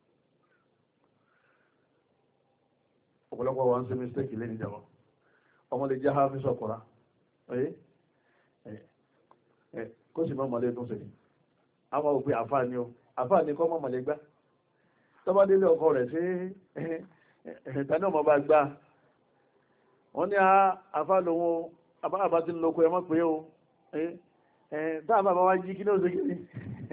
ọ̀pọ̀lọpọ̀ wa ń ṣe mistake lé níjàmọ́ ọmọ lè jẹ́ hafi sọ̀kọ̀ra kó sì mọ́ ọmọlé tún ṣe àwọn òpin àfáà ni o àfáà ni kọ́ mọ́ ọmọlé gbá tọ́bá délé ọkọ rẹ̀ sí ẹ̀ẹ̀tàní ọmọ bá gbá wọ́n ní àfá lòun àbá ti ń lóko ẹmọ́ pé o táàbà bá wá jí kí ní ó ṣe kí ní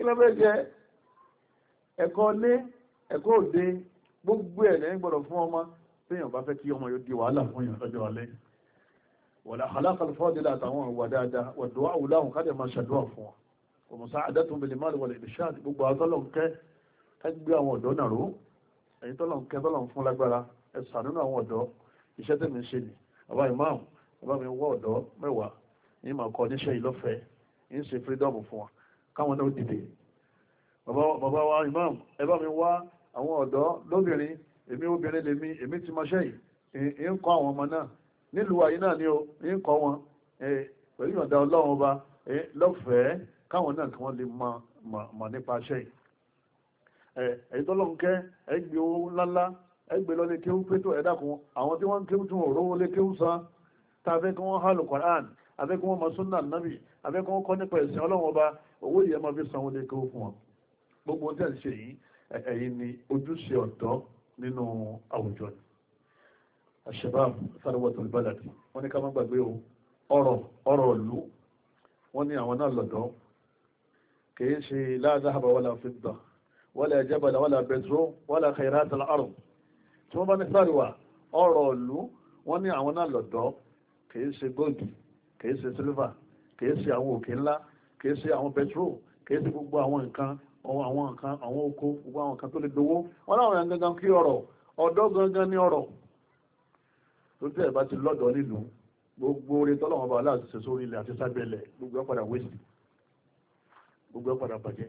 kí ló fẹ́ jẹ ẹ̀kọ́ lé ẹ̀kọ́ òde gbogbo ẹ̀ lẹ́yìn gbọ́dọ̀ fún ọmọ téèyàn bá fẹ́ kí ọmọ yóò di wàhálà fún yàn lọ́jọ́ alẹ́ wọ̀lá alákàlù fọ́dílà àtàwọn ìwà dáadáa wọ̀dọ̀ àwùláhùn káàdì máa ṣàdúrà fún wọn òmùsá àdẹ́tùn bèlè máa wọlé ìṣáàdì gbogbo àtọ́lọ̀nkẹ́ ẹgbẹ́ àwọn ọ̀dọ́ náà ró ẹ̀yìn tọ́lọ̀nkẹ́ tọ́lọ̀n fún lágbára ẹ̀sà nínú àwọn ọ̀dọ́ iṣẹ́ tẹ̀mí ṣe ni bàbá ìmáàmù bàbá mi wọ́ ọ̀dọ́ mẹ́wàá yìí máa kọ́ níṣẹ́ ìlọ́fẹ̀ẹ́ yìí ń ṣe fírídọ́ọ̀mù fún wọn káwọn náà dìde bàbá wa ìmáàmù ẹ bá mi wá àwọn ọ̀dọ́ lóbìnrin èmi obìnrin lèmi èmi ti máa ṣẹ́yìn ń kọ́ àwọn ọmọ náà nílùú àyí náà ni ó ń kọ́ wọn pẹ̀lú ìyọ̀ǹda ọlọ́run ọba lọ́fẹ̀ẹ́ káwọn náà kí wọ́n lè mọ̀ nípa ṣẹ́yìn ẹ̀yìn tó lọ́n kẹ́ ẹgbẹ́ owó ńláńlá ẹgbẹ́ lọ lé kéwú pétó ẹ̀dàkùn àwọn tí wọ́n ń kéwú tí wọ́n rówó lé kéwú san tá a fẹ́ kí wọ́n hálù Qur'an a fẹ́ kí wọ́n mọ súnà nábì a fẹ́ kí wọ́n kọ́ nípa ẹ̀sìn ọlọ́run ọba owó yìí ẹ máa fi sanwó lé kéwú fún wọn gbogbo ohun tí a ń ṣe yìí ẹ̀yin ni ojúṣe ọ̀dọ́ nínú àwùjọ ni àṣẹbáàmù sarwatul baladi wọ́n ní ká má gbàgbé ọ̀rọ̀ ìlú wọ́n ní àwọn náà lọ́dọ̀ kìí ṣe la dhahaba wala fidda wala jabala wala petro wala khairat al-ard tí wọ́n bá ní sáríwá ọ̀rọ̀ ìlú wọ́n ní àwọn náà lọ́dọ̀ kìí ṣe góòdì kìí ṣe sílvà kìí ṣe àwọn òkè ńlá kìí ṣe àwọn petro kìí ṣe gbogbo àwọn nǹkan àwọn oko gbogbo àwọn nǹkan tó lè dowó wọ́n láwọn yẹn gangan kí ọ̀rọ̀ ọ̀dọ́ gangan ní ọ̀rọ̀ tó tẹ́ ẹ̀ bá ti lọ́dọ̀ nílùú gbogbo orí tọ́lọ́wọ́n bá aláàtì ṣe sórí ilẹ̀ àti sábẹ́lẹ̀ gbogbo ẹ̀ padà wéṣì gbogbo ẹ̀ padà bàjẹ́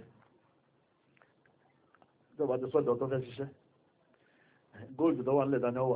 tó bá ti sọ́dọ̀ tó fẹ́ ṣiṣẹ́ góòlù tó wà nílẹ̀ dání ọwà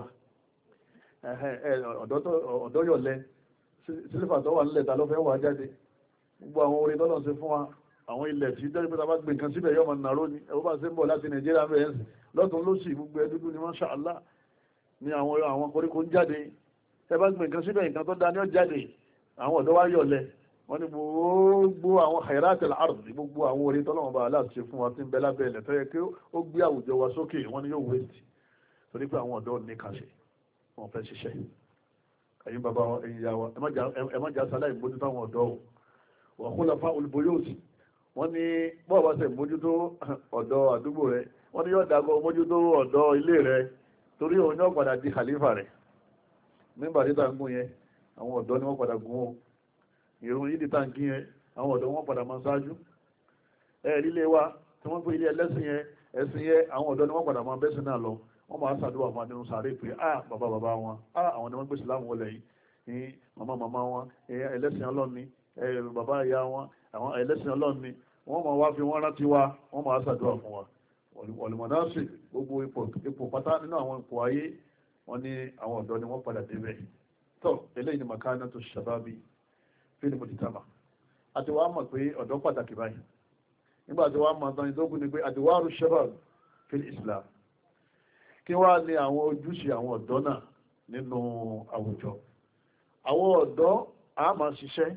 ọ̀dọ́ yọ̀lẹ́ sílífà tó wà nílẹ̀ ta ló fẹ́ wà jáde gbogbo àwọn orí tọ́lọ́ ṣe fún wa àwọn ilẹ̀ tí jẹ́ pé ta bá gbé nǹkan síbẹ̀ yọ̀mọ̀ nàró ni ẹ̀wọ́n bá ṣe ń bọ̀ láti Nàìjíríà bẹ́ẹ̀ lọ́tún lóṣì gbogbo ẹ̀ dúdú ni Masha Allah ní àwọn koríko ń jáde ẹ bá gbé nǹkan síbẹ̀ nǹkan tó dá ní ó jáde àwọn ọ̀dọ́ wá yọ̀lẹ̀ wọ́n ní gbogbo àwọn khayratul ard gbogbo àwọn orí tọ́lọ́wọ́n bá aláàṣẹ fún wa tí ń bẹ lábẹ́ ilẹ̀ tó yẹ kí ó gbé àwùjọ wa sókè wọ́n ní yóò wéètì torí pé àwọn ọ̀dọ́ ní kàṣẹ wọn fẹ́ ṣiṣẹ́ ẹ̀yin bàbá ẹ̀yin ìyá wa ẹ má jà sálà ìmójútó àwọn ọ̀dọ́ wa khulafa'ul buyut wọ́n ní bọ́ọ̀ bá ṣe mójútó ọ̀dọ́ àdúgbò rẹ̀ wọ́n ní yóò dàgbọ́ mójútó ọ̀dọ́ ilé rẹ̀ torí òun yóò padà di khalifa rẹ̀ nígbà tí tàǹgùn yẹn àwọn ọ̀dọ́ ni wọ́n padà gún ó ìrun yìí di tàǹgì yẹn àwọn ọ̀dọ́ wọn padà máa ṣáájú lílé wa tí wọ́n pè ilé ẹlẹ́sìn yẹn ẹ̀sìn yẹn àwọn ọ̀dọ́ ni wọ́n padà máa bẹ́sìn náà lọ wọ́n máa ṣàdúrà fún adínú sàárè pé bàbá wọn àwọn ni wọ́n gbé Ìsìlámù wọlé yìí màmá wọn ẹlẹ́sìn ọlọ́ni bàbá ìyá wọn àwọn ẹlẹ́sìn ọlọ́ni wọ́n máa wá fi wọ́n rántí wa wọ́n máa ṣàdúrà fún wa ọ̀lùmọ̀dáṣì gbogbo ipò pátá nínú àwọn ipò ayé wọ́n ní àwọn ọ̀dọ́ ni wọ́n padà débẹ̀ tó eléyìí ni makana tó ṣàbábí fílì mọ̀títàmà àti wàá mọ̀ pé ọ̀dọ́ pàtàkì báyìí nígbà tí wàá mọ̀ tán ìdókùn ni pé àdìwárù ṣabab fílì Islam kí wàá ní àwọn ojúṣe àwọn ọ̀dọ́ náà nínú àwùjọ àwọn ọ̀dọ́ a máa ṣiṣẹ́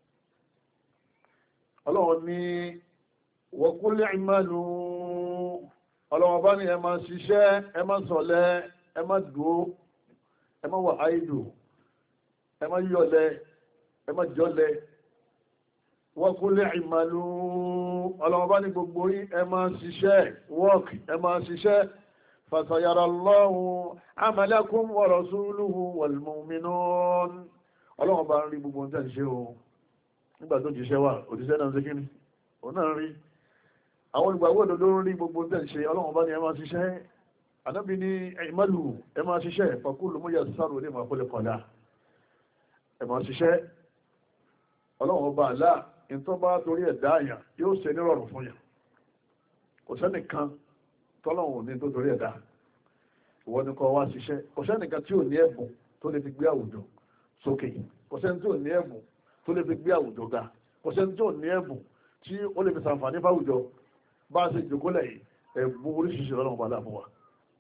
ọlọ́run ní wa qul i'malu ọlọ́wọ́n bá ní ẹ máa ṣiṣẹ́ ẹ máa sọ̀lẹ̀ ẹ máa dúó ẹ máa wà áìdù ẹ máa yọ̀lẹ̀ ẹ máa jọ̀lẹ̀ wa qul i'malu ọlọ́wọ́n bá ní gbogbo yín ẹ máa ṣiṣẹ́ work ẹ máa ṣiṣẹ́ fasayara Allahu amalakum wa rasuluhu wal mu'minun ọlọ́wọ́n bá ń rí gbogbo ohun tẹ́ ṣe o nígbà tó jíṣẹ́ wà òjíṣẹ́ náà ń ṣe kíni òun náà rí àwọn olùgbàwọ́ òdòdó ń rí gbogbo tẹ́ ṣe ọlọ́run bá ní ẹ máa ṣiṣẹ́ ànábì ní ìmọ̀lù ẹ máa ṣiṣẹ́ fàkúlù múyà sáró ní máa kólé kọ̀dá ẹ máa ṣiṣẹ́ ọlọ́run bá àlá ìtọ́ bá torí ẹ̀dá àyàn yóò ṣe nírọ̀rùn fún yàn kò sẹ́nìkan tọ́lọ́run ní tó torí ẹ̀dá ìwọ ni kó wá ṣiṣẹ́ kò sẹ́nìkan tí ò ní ẹ̀bùn tó lè fi gbé àwùjọ sókè kò sẹ́ni tí ò ní ẹ̀bùn tó lè fi gbé àwùjọ ga kò sẹ́ni tí ò ní ẹ̀bùn tí ó lè fi ṣàǹfààní fáwùjọ bá a ṣe jòkólẹ̀ yìí ẹ̀bùn oríṣiríṣi lọ́nà ọba aláàfún wa.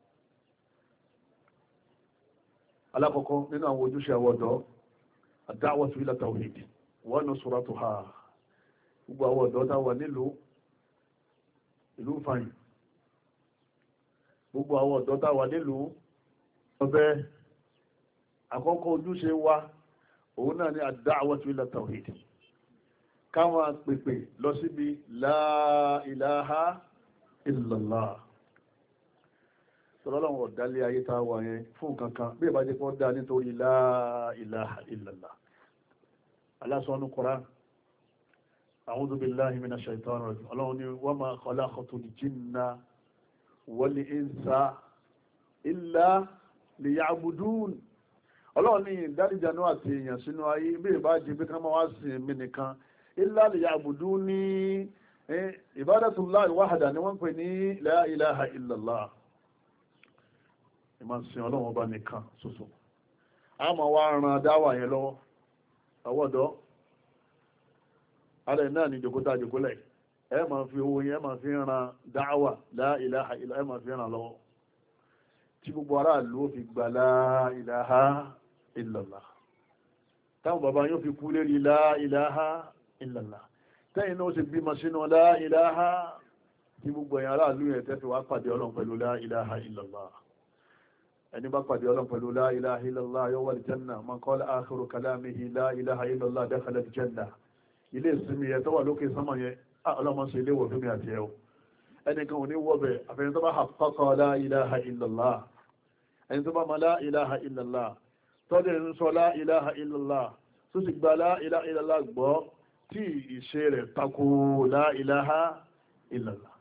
alákọ̀ọ́kọ́ nínú àwọn ojúṣe àwọn ọ̀dọ́ ad-da'watu ila tawhid wa nusratuha gbogbo àwọn ọ̀dọ́ tá wà nílùú ìlú fàyìn gbogbo àwọn ọ̀dọ́ tá wà nílùú ọbẹ̀ àkọ́kọ́ ojúṣe wa òun náà ni ad-da'watu ila tawhid káwọn pèpè lọ síbi la ilaha illallah. Sọlọ́lọ́wọ́ ọ̀dálé ayé tá wà yẹn fún kankan bí ìbájẹ́ kọ́ dá nítorí la ilaha illallah. Allah sọ nínú Qur'an, a'udhu billahi minash shaitanir rajim. Ọlọ́run ni wa ma khalaqtul jinna wal insa illa liya'budun. Ọlọ́run ní ìdálìjànú àti èèyàn sínú ayé bí ìbájẹ́ bí kan máa wá sí mi nìkan illa liya'buduni. Ibadatullahi wahda ni wọ́n pè ní la ilaha illallah. Ìmọ̀ sin Ọlọ́run ọba nìkan ṣoṣo. A máa wá ran dáwà yẹn lọ́wọ́ àwọ́dọ́ alẹ́ náà ni jòkótá jòkólẹ̀ ẹ máa fi owó yẹn máa fi ran dáwà la ilaha illa ẹ máa fi ran lọ́wọ́ tí gbogbo aráàlú ó fi gbà la ilaha illallah. Táwọn bàbá yóò fi kú lérí la ilaha illallah, tẹ́yìn náà ó sì bímọ sínú la ilaha, tí gbogbo ẹ̀yàn aráàlú yẹn tẹ́ fi wá pàdé Ọlọ́run pẹ̀lú la ilaha illallah. ẹni bá pàdé Ọlọ́run pẹ̀lú la ilaha illallah yóò wà aljanna. Man qala akhiru kalamihi la ilaha illallah dakhala aljanna. Ilé ìsinmi yẹn tó wà lókè sánmà yẹn ọlọ́mọ sí ilé wọ̀fí mi àti ẹ̀ o. ẹnìkan ò ní wọ́bẹ̀ àfẹ́yìn tó bá haqqaqa la ilaha illallah. ẹni tó bá ma la ilaha illallah tọ́dẹ̀ ń sọ la ilaha illallah tó sì gba la ilaha illallah gbọ́ tí ìṣe rẹ̀ tako la ilaha illallah.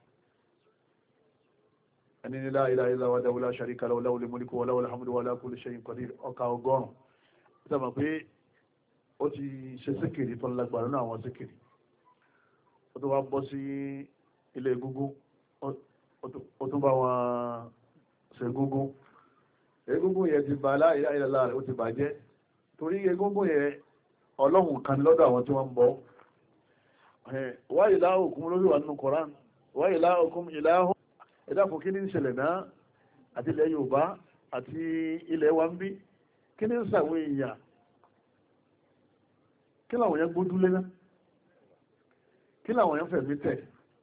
ẹni ní la ilaha illallah wahdahu la sharika lahu lahul mulku wa lahul hamdu wa ala kulli shay'in qadir ọkà ọgọ́rùn-ún. ìtàmà pé ó ti ṣe síkìrì tó lágbàrá náà àwọn síkìrì. ó tó wá bọ́ sí ilé egúngún ó tún bá wọn ṣe egúngún. egúngún yẹn ti bà la ilaha illallah rẹ̀ ó ti bàjẹ́ torí egúngún yẹn ọlọ́run kan lọ́dọ̀ àwọn tí wọ́n ń bọ. wa ilahukum lórí wà nínú Qur'an, wa ilahukum ilahun. ẹ̀dá kò kí ní ìṣẹ̀lẹ̀ náà àti ilẹ̀ Yorùbá àti ilẹ̀ wa ń bí kí ní ń sàwé èèyàn kí làwọn yẹn gbójúlé náà kí làwọn yẹn fẹ̀mí tẹ̀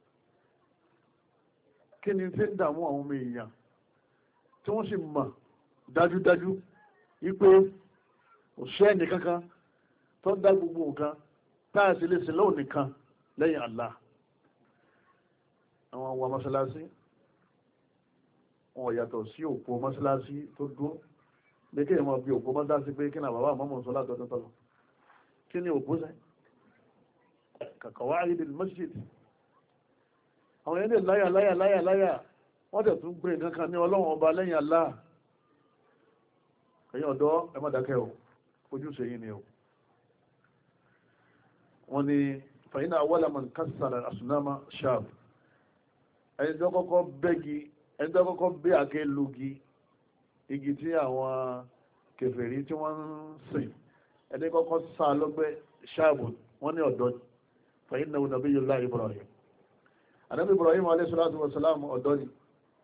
kí ni tí ń dààmú àwọn ọmọ èèyàn tí wọ́n sì mọ̀ dájúdájú wípé òṣìṣẹ́ ẹnìkankan tó ń dá gbogbo nǹkan táà sí lè sin lóò nìkan lẹ́yìn Allah. àwọn wa mọ́sálásí wọn yàtọ̀ sí òpó mọ́sálásí tó dúró lékè mọ́ bí òpó mọ́sálásí pé kí náà bàbá àmọ́mọ́ sọ látọ̀tọ̀ tọ́lọ kí ni òpó sẹ́ kàkàwá ìdí masjid. àwọn yẹn lè láyà wọ́n tẹ̀ tún gbé nǹkan kan ní Ọlọ́run ọba lẹ́yìn Allah. ẹ̀yin ọ̀dọ́ ẹ má dákẹ́ o, ojúṣe yín ni o. wọ́n ní fàyínà awwala man kassara asnama shab. ẹni tó kọ́kọ́ bẹ́gi ẹni tó kọ́kọ́ bẹ́ àké lugi igi tí àwọn kèfèrí tí wọ́n ń sìn ẹni kọ́kọ́ sá lọ́gbẹ́ ṣáàbù wọ́n ní ọ̀dọ́ fàyínà nabiyullah Ibrahim. ànábì Ibrahim alayhi salatu wa salam ọ̀dọ́ ni.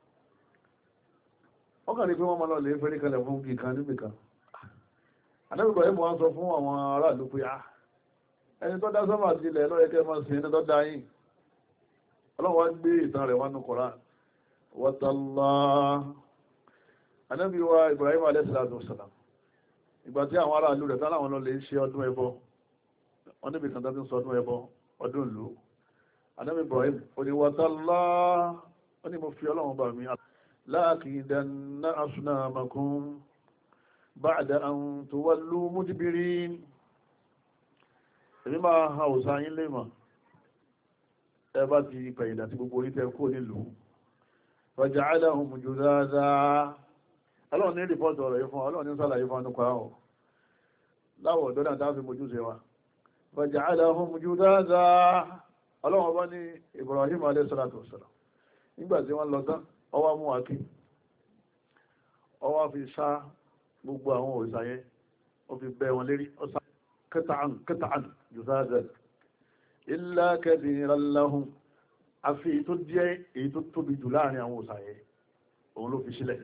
wọ́n kàn ní pé wọ́n máa lọ lè fẹ́rí kalẹ̀ fún kì kan níbi kan. ànábì Ibrahim wọ́n sọ fún àwọn aráàlú pé ẹni tó dá sọ́mà àti ilẹ̀ lọ́yẹ̀kẹ́ máa sìn ẹni tó dá yín. ọlọ́run wá gbé ìtàn rẹ̀ wá nínú Kùránì. wọ́tàlá anábì wa Ibrahim alẹ́sìláàtù sàlám ìgbà tí àwọn ará ìlú rẹ̀ tán láwọn lọ lè ṣe ọdún ẹbọ wọ́n níbi kan tàbí sọ ọdún ẹbọ ọdún ìlú. anábì Ibrahim ó ní wọ́tàlá ó ní mo fi ọlọ́run bá mi láàkìdánná asnamakum ba'da an tuwallu mudbirin. èmi máa ha òsà yín lè mọ̀ ẹ bá ti pẹ̀yìndà tí gbogbo orí tẹ kó nílùú faja'alahum judhaza. ọlọ́run ní rìpọ́tù ọ̀rọ̀ yìí fún ọlọ́run ní sálàyé fún ọdún pàáwọ̀ láwọ̀ ọ̀dọ́ náà tàbí mojú ṣe wa faja'alahum judhaza. ọlọ́run ọba ní Ibrahim alayhi salatu wassalam nígbà tí wọ́n lọ tán ọwá mú àkí ọwá fi sá gbogbo àwọn òrìṣà yẹn ó fi bẹ́ wọn lérí ọsá qita'an judhaza illa kabiran lahum àfi èyí tó jẹ́ èyí tó tóbi jù láàrin àwọn òsàyẹ òun ló fi sílẹ̀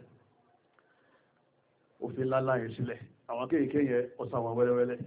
ó fi ńlá láyé sílẹ̀ àwọn kéèké yẹ ọ̀sà wọn wẹ́lẹ́wẹ́lẹ́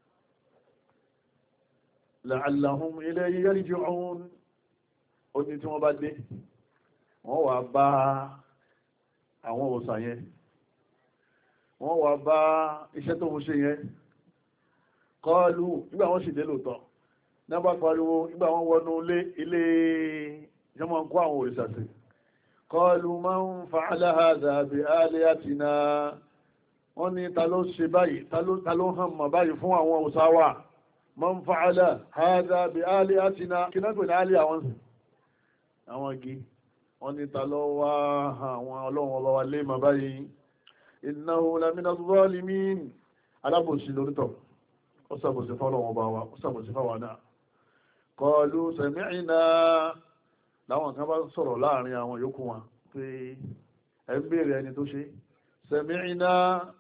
la'allahum ilayhi yarji'un. ó ní tí wọ́n bá dé wọ́n wà bá àwọn òsàyẹ wọ́n wà bá iṣẹ́ tó ń ṣe yẹn qalu nígbà wọ́n sì dé lóòótọ́ náà bá pariwo nígbà wọn wọnú ilé ìjọmọ ń kó àwọn òrìṣà sí qalu man fa'ala hadha bi alihatina wọ́n ní ta ló ṣe báyìí ta ló hàn mọ̀ báyìí fún àwọn òòṣà wa man fa'ala hadha bi alihatina kí náà pè ní alẹ́ àwọn igi wọ́n ní ta ló wá àwọn ọlọ́run ọba wa lé mọ̀ báyìí innahu lamina zalimin alábòsí lórítọ̀ ó sàbòsí fọ́lọ́run ọba wa ó sàbòsí fáwọn náà qalu sami'na láwọn kan bá sọ̀rọ̀ láàrin àwọn yòókù wọn pé ẹ ń béèrè ẹni tó ṣe sami'na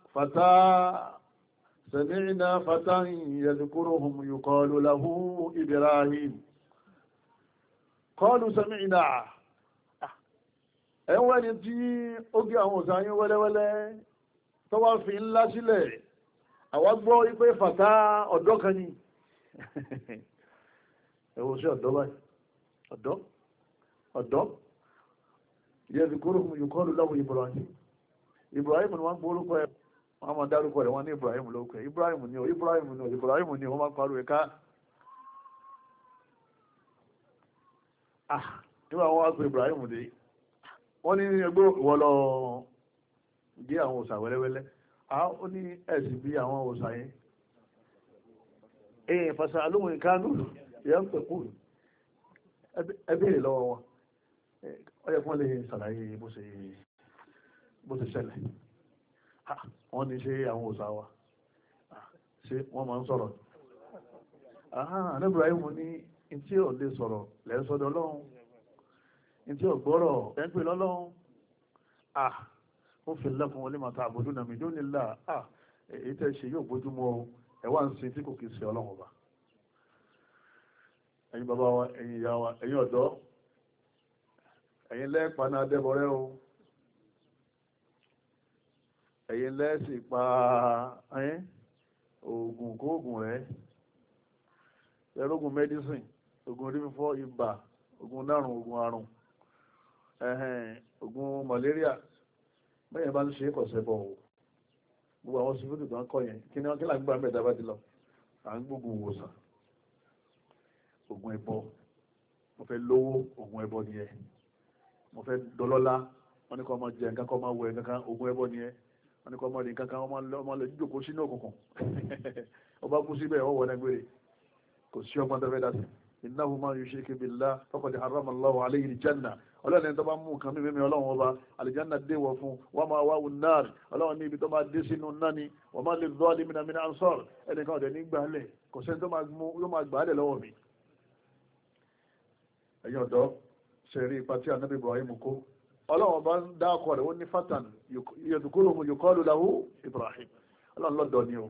fatan yadhkuruhum yuqalu lahu Ibrahim qalu sami'na ẹ̀wọ́n ẹni tí ó gé àwọn òsàáyín wẹ́lẹ́wẹ́lẹ́ tó wá fi ńlá sílẹ̀ àwa gbọ́ ipé fàtà ọ̀dọ́ kan ní ẹ̀wọ̀n sí ọ̀dọ́ báyìí ọ̀dọ́ yadhkuruhum yuqalu lahu Ibrahim ni wọ́n gbórúkọ ẹ̀ wọ́n máa dárúkọ rẹ̀ wọ́n ní Ibrahim lókè Ibrahim ni wọ́n máa parọ́ ẹ̀ká nígbà wọ́n wá pé Ibrahim dé wọ́n ní ẹgbẹ́ ìwọ́lọ́ gé àwọn òòṣà wẹ́lẹ́wẹ́lẹ́ ó ní ẹ̀sìn bí àwọn òòṣà yẹn èèyàn fàṣà alóhùn ìkánú ìyá ń pẹ̀kú ẹbẹ̀rẹ̀ lọ́wọ́ wọn ó yẹ fún lè ṣàlàyé bó ṣe ṣẹlẹ̀ wọ́n ní ṣe àwọn òòṣà wa ṣe wọ́n máa ń sọ̀rọ̀ Ibrahim ní tí ò lè sọ̀rọ̀ lẹ́sọ̀dọ̀ Ọlọ́run tí ò gbọ́rọ̀ ẹ̀ ń pè lọ́lọ́run ó fi lẹ́kùn wọlé màtà àbòdú nà mí dúnilá èyí tẹ́ ṣe yóò bójúmọ́ ẹ̀wà ń sin tí kò kìí ṣe Ọlọ́run ọba ẹ̀yin bàbá wa ẹ̀yin ìyá wa ẹ̀yin ọ̀dọ́ ẹ̀yin lẹ́ẹ̀pa náà dẹ́bọrẹ́ o ẹ̀yin lẹ́ẹ̀sì pa oògùn kóògùn rẹ̀ ẹ̀rọ̀gùn mẹ́dísìn oògùn orí fífọ́ ibà oògùn nárùn oògùn àrùn oògùn malaria bẹ́ẹ̀ bá ń ṣe kọ̀sẹ̀ bọ̀ o gbogbo àwọn sífúdù tó ń kọ́ yẹn kí ni wọ́n kí là ń gbà mẹ́ta bá ti lọ à ń gbógun ìwòsàn oògùn ẹbọ mo fẹ́ lówó oògùn ẹbọ nìyẹn mo fẹ́ dọlọ́lá wọ́n ní kó máa jẹ nǹkan kó máa wẹ̀ nǹkan oògùn ẹbọ nìyẹn wọ́n ní kó máa rí nǹkan kan wọ́n lọ jókòó sínú òkùnkùn ọba kú síbẹ̀ ọwọ́ nẹgbẹ̀rẹ̀ kò sí ọgbọ́n tó fẹ́ dá sí innahu man yushrik billah faqad harrama Allahu alayhi al-janna ọlọ́run ẹni tó bá mú nǹkan mímí ọlọ́run ọba àlìjánà déwọ̀ fún wa ma'wahu an-nar ọlọ́run ní ibi tó máa dé sínú náà ni wa ma lil-zalimina min ansar ẹnìkan ọ̀dẹ̀ ní gbàálẹ̀ kò sẹ́ni tó máa gbàálẹ̀ lọ́wọ́ mi. ẹ̀yin ọ̀dọ́ ṣe rí ipa tí anábì Ibrahim kó ọlọ́run ọba ń dá ọkọ rẹ̀ ó ní fatan yadhkuruhu yuqalu lahu Ibrahim ọlọ́run lọ́dọ̀ ni o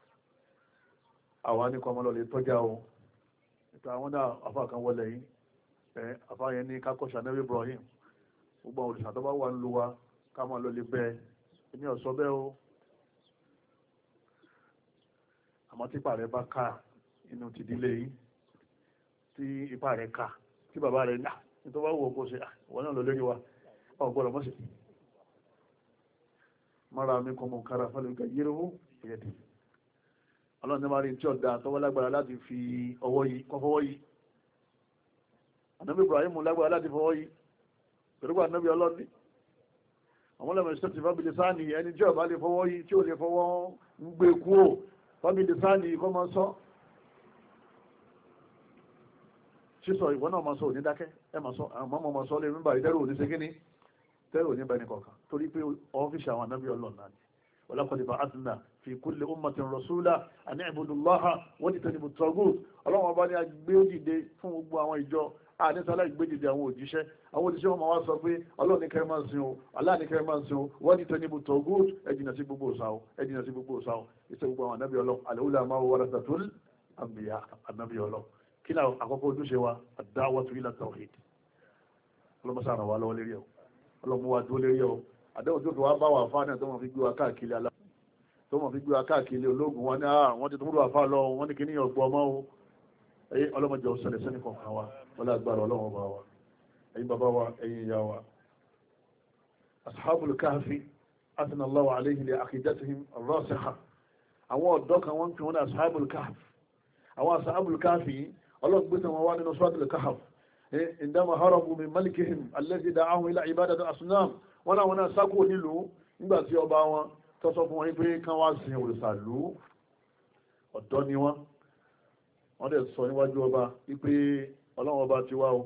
àwa ní kọ́ ọmọ lọ́lẹ̀ tọ́já o ìta àwọn náà afá kan wọlé yìí àfáyẹn ní kákọ́ṣà nẹ́bí Ibrahim gbogbo àwọn òrìṣà tó bá wà nílùú wa ká máa lọ lè bẹ́ ẹni ọ̀sọ́ bẹ́ o àmọ́ tí ipa rẹ̀ bá ká inú ti dílé yìí tí ipa rẹ̀ ká tí bàbá rẹ̀ ní tó bá wù ó kó ṣe wọ́n náà lọ lórí wa ọgbọ́dọ̀ mọ́sí mọ́ra mi kọ́ mọ́ kára fẹ́lẹ̀ gẹ̀ yẹ́rọ ìyẹ́dì ọlọ́run ní máa rí tí ọ̀dà tọ́wọ́ lágbára láti fi ọwọ́ yìí kọ́ fọwọ́ yìí ànábì Ibrahim lágbára láti fọwọ́ yìí pẹ̀lúgbà ànábì ọlọ́ni àwọn ọlọ́mọ ìṣẹ́ ti fábílì sáàni ẹni tí ọba lè fọwọ́ yìí tí ó lè fọwọ́ ń gbé kú ò fábílì sáàni kọ́ máa sọ sísọ ìwọ náà máa sọ òní dákẹ́ ẹ máa sọ àwọn ọmọ máa sọ lè mímbà ìdẹ́rù òní segini tẹ́rù òní bẹni kọ̀ọ̀kan torí pé ọ́fíìsì àwọn ànábì ọlọ́ọ̀nà ni ولقد بعثنا في كل أمة رسولا أن اعبدوا الله واجتنبوا الطاغوت ọlọ́run ọba ní agbé òjìde fún gbogbo àwọn ìjọ àníṣàlá ìgbéjìde àwọn òjíṣẹ́ wọn máa wá sọ pé ọlọ́run ní kẹrẹ máa ń sin o Allah ní kẹrẹ máa ń sin o wajtanibu الطاغوت ẹ jìnnà sí gbogbo òsà o ẹ jìnnà sí gbogbo òsà o ìṣe gbogbo àwọn ànábì ọlọ́run al-ulama warathatul anbiya ànábì ọlọ́run kí ni àkọ́kọ́ ojúṣe wa ad-da'watu ila at-tawhid ọlọ́mọsá ràn wá lọ́wọ́ lérí ẹ̀ ọlọ́mọ wa dúró lérí ẹ̀ àdéhùn tó fi wá bá wà fáà náà tó mọ̀ fi gbé wa káàkiri alá tó mọ̀ fi gbé wa káàkiri ológun wọn ní àwọn ti tó múlò àfáà lọ wọn ní kí ní ọgbọ ọmọ o ẹ̀yin ọlọ́mọdé ọ̀sẹ̀lẹ̀ sẹ́ni kọ̀ọ̀kan wa wọlé agbára ọlọ́wọ́ bá wa ẹ̀yin bàbá wa ẹ̀yin ìyá wa ashabul kahfi athna Allahu alayhi li aqidatihim ar-rasikha àwọn ọ̀dọ́ kan wọ́n ń pè wọ́n ní ashabul kahfi àwọn ashabul kahfi ọlọ́run gbé tẹ̀wọ̀n wá nínú suratul Kahf indama harabu min malikihim alladhi da'ahum ila ibadati asnam wọn náà wọn náà sákò nílùú nígbà tí ọba wọn tó sọ fún wọn pé kán wá sin òrìṣà lù ọ̀dọ́ ni wọ́n dẹ̀ sọ níwájú ọba wípé ọlọ́run ọba ti wá o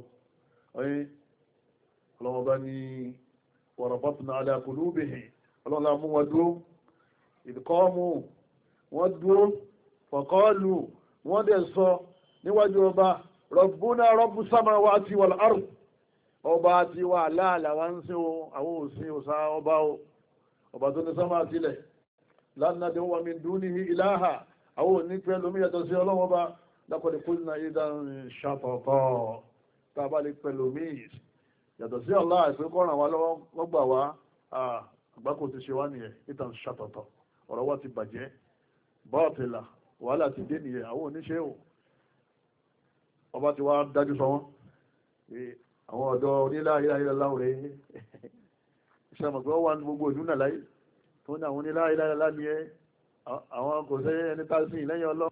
ọlọ́run ọba ní wa rabatna ala qulubihim ọlọ́run la mú wọn dúró ìdíkọ́mù wọ́n dúró faqalu wọ́n dẹ̀ sọ níwájú ọba rabbuna rabbus samawati wal ard ọba ti wà láàlà wá ń sin àwọn òsìn òsà ọba tó ní sánmà sílẹ̀ lan nad'uwa min dunihi ilaha àwọn òní pẹ́ lómi yàtọ̀ sí ọlọ́run ọba laqad qulna idhan shatata tá a bá lè pẹ́ lómi yàtọ̀ sí Allah àìpé kọ́ràn wa lọ́wọ́ wọ́n gbà wá àgbákò ti ṣe wá nìyẹn idhan shatata ọ̀rọ̀ wa ti bàjẹ́ bọ́ọ̀tìlà wàhálà ti dé nìyẹn àwọn oníṣẹ́ ò ọba ti wá dájú sọ wọ́n àwọn ọ̀dọ́ onílà ìlàlá rẹ̀ iṣẹ́ mọ̀ pé wọ́n wà ní gbogbo ìlú náà láyé tó ní àwọn onílà ìlàlá ní ẹ àwọn kò sẹ́ ẹni tá sí lẹ́yìn ọlọ́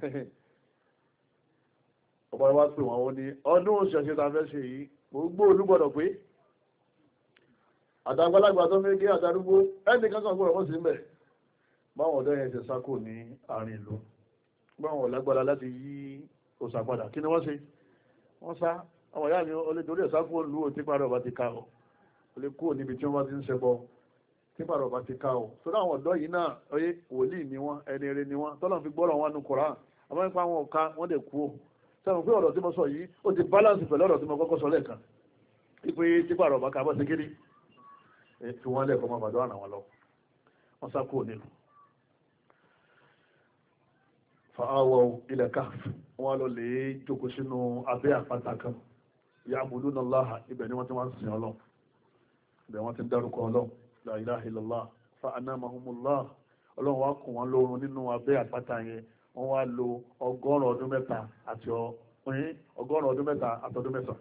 ọba wa pè wọ́n ní ọdún ṣẹ̀ṣẹ̀ tá fẹ́ ṣe yìí gbogbo olúgbọ́dọ̀ pé àtàgbàlagbà tó méjì àtàrúgbó ẹnì kankan gbọ́dọ̀ wọ́n sí ń bẹ̀ báwọn ọ̀dọ́ yẹn ṣe sákò ní àárín ìlú báwọn lágbára láti yí òsà padà kí ni wọ́n ṣe wọ́n sá àwọn ìyá mi olè torí ẹ̀sákò lù ó tí pàrọ̀ bá ti ká ọ olè kúrò níbi tí wọ́n bá ti ń ṣẹbọ tí pàrọ̀ bá ti ká ọ tó dáwọn ọ̀dọ́ yìí náà oyé wòlíì ni wọ́n ẹni eré ni wọ́n tọ́lọ́ fi gbọ́rọ̀ wọn nu Kùránì àmọ́ nípa àwọn ọ̀ka wọ́n dẹ̀ kú ó sẹ́wọ̀n pé ọ̀rọ̀ tí mo sọ yìí ó ti balance pẹ̀lú ọ̀rọ̀ tí mo kọ́kọ́ sọ lẹ́ẹ̀kan wípé tí pàrọ̀ bá ká bọ́ sí kiri fi wọ́n lẹ́ẹ̀kọ́ máa bàdọ́ àná wọn lọ wọ́n sá kúrò nínú fa'awaw ila kahf wọ́n lọ lè jókòó sínú abẹ́ àpáta kan ya'buduna Allah ibẹ̀ ni wọ́n ti wá sin Ọlọ́run ibẹ̀ wọ́n ti dárúkọ Ọlọ́run la ilaha illallah fa anamahumullah Ọlọ́run wá kùn wọ́n lórun nínú abẹ́ àpáta yẹn wọ́n wá lo 100 ọdún mẹ́ta àti ọdún mẹ́ta àtọdún mẹ́ta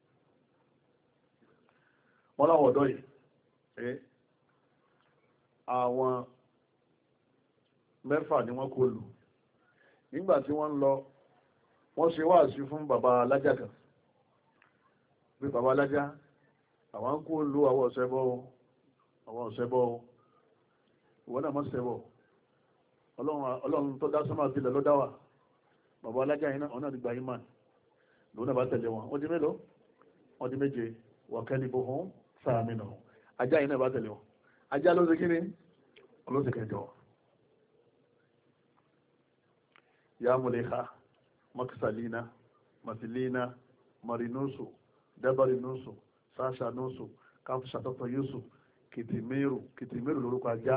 wọ́n láwọn ọ̀dọ́ yìí àwọn 6 ni wọ́n kó lù nígbà tí wọ́n ń lọ wọ́n ṣe wáàsí fún bàbá alájá kan pé bàbá alájá àwọn kó lù àwọn ọ̀sẹ̀bọ̀ ìwọ́n náà mọ́ sẹ́bọ̀ ọlọ́run tó dá sọ́mà sílẹ̀ ló dá wà bàbá alájá yìí náà ti gba imán lòun náà bá tẹ̀lé wọn ó di mélòó wọ́n di 7 wà kẹ́lì bó fún sáàmì náà ajá yìí náà bá tẹ̀lé wọn ajá ló ṣe kíni olóṣè kẹjọ ya muleka maksalina masilina marinusu dabarinusu sashanusu kafshatata yusuf kìtìmẹ́rù lórúkọ ajá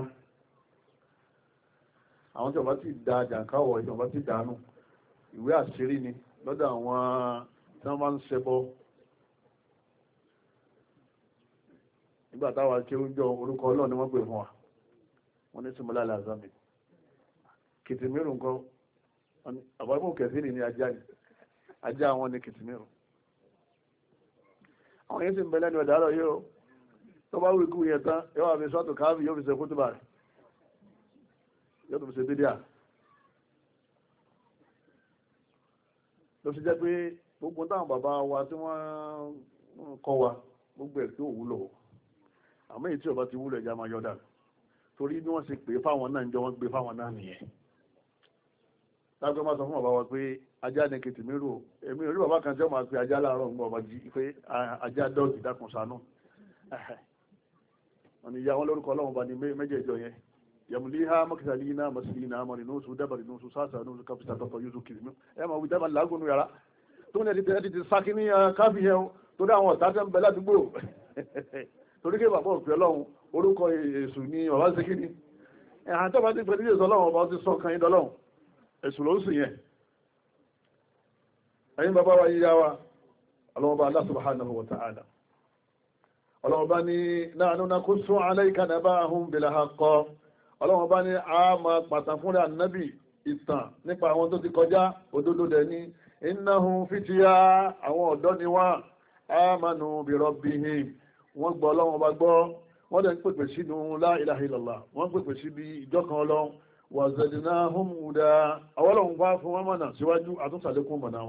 àwọn tí wọ́n bá ti da jàǹkáwọ̀ ìjọba ti dànù ìwé àṣírí ni lọ́dọ̀ àwọn tí wọ́n bá ń ṣẹbọ nígbà táwa kí oúnjẹ orúkọ Ọlọ́run ni wọ́n pè fún wa wọ́n ní símọ́lá làzámi kìtìmẹ́rù nǹkan àbábọ̀ kẹfìrì ní ajá wọn ní kìtìmẹ́rù àwọn yẹn sì ń bẹ lẹ́nu ọ̀dàrọ̀ yóò tó bá wíkú yẹn tán yóò àfi sọ́tò káàbì yóò fi ṣe kútùbà rẹ̀ yóò tó fi ṣe bídíà ló fi jẹ́ pé gbogbo táwọn bàbá wa tí wọ́n kọ́ wa gbogbo ẹ̀ tí ò wúlò àmọ́ èyí tí ọba ti wúlò ẹ̀já máa yọ̀dà torí bí wọ́n ṣe pè fáwọn náà ń jọ wọ́n gbé fáwọn náà nìyẹn lágbẹ́ máa sọ fún bàbá wa pé ajá ní kìtìmírù èmi orí bàbá kan tí ó máa pe ajá láàárọ̀ ńgbọ́ ọba jí pé ajá dọ́ọ̀gì dákun ṣàánú wọn ni ìyá wọn lórúkọ Ọlọ́run bá ní mẹ́jẹ̀ẹ̀jọ yẹn yàmùlíhá mọ́kìtàlíná mọ́sílíná mọ́rìnúsù dábàrìnúsù sáàsánúsù kápítà tọ́tọ̀ yóò kìrìmí ẹ máa wí dábà lágùnú yàrá tó ní ẹni ti sákí ní káfí yẹn torí àwọn ọ̀tá tẹ́ ń bẹ ládùúgbò torí kí bàbá òfin Ọlọ́run orúkọ èṣù ni bàbá ṣe kí ni ẹ̀hàn tó bá ti pẹ̀lú ìṣọ́ Ọlọ́run ọba ti sọ kan yín dọ́lọ́run èṣù ló ń sìn yẹn ẹ̀yin bàbá wa yíyá wa ọlọ́wọ́ bá Allah subhanahu wa ta'ala ọlọ́wọ́ bá ní nahnu naqussu alayka naba'ahum bil haqq ọlọ́wọ́ bá ní a máa pàtàkì fúnra ànábì ìtàn nípa àwọn tó ti kọjá òdodo dẹ̀ ní innahum fitya àwọn ọ̀dọ́ ni wọ́n amanu bi rabbihim wọ́n gbọ́ ọlọ́wọ́ bá gbọ́ wọ́n dẹ̀ ń pèpè sínú la ilaha illallah wọ́n pèpè síbi ìjọkan Ọlọ́run wa zadnahum huda àwọn ọlọ́run bá fún wọn mọ̀nà síwájú àtúnṣàlékún mọ̀nà wọn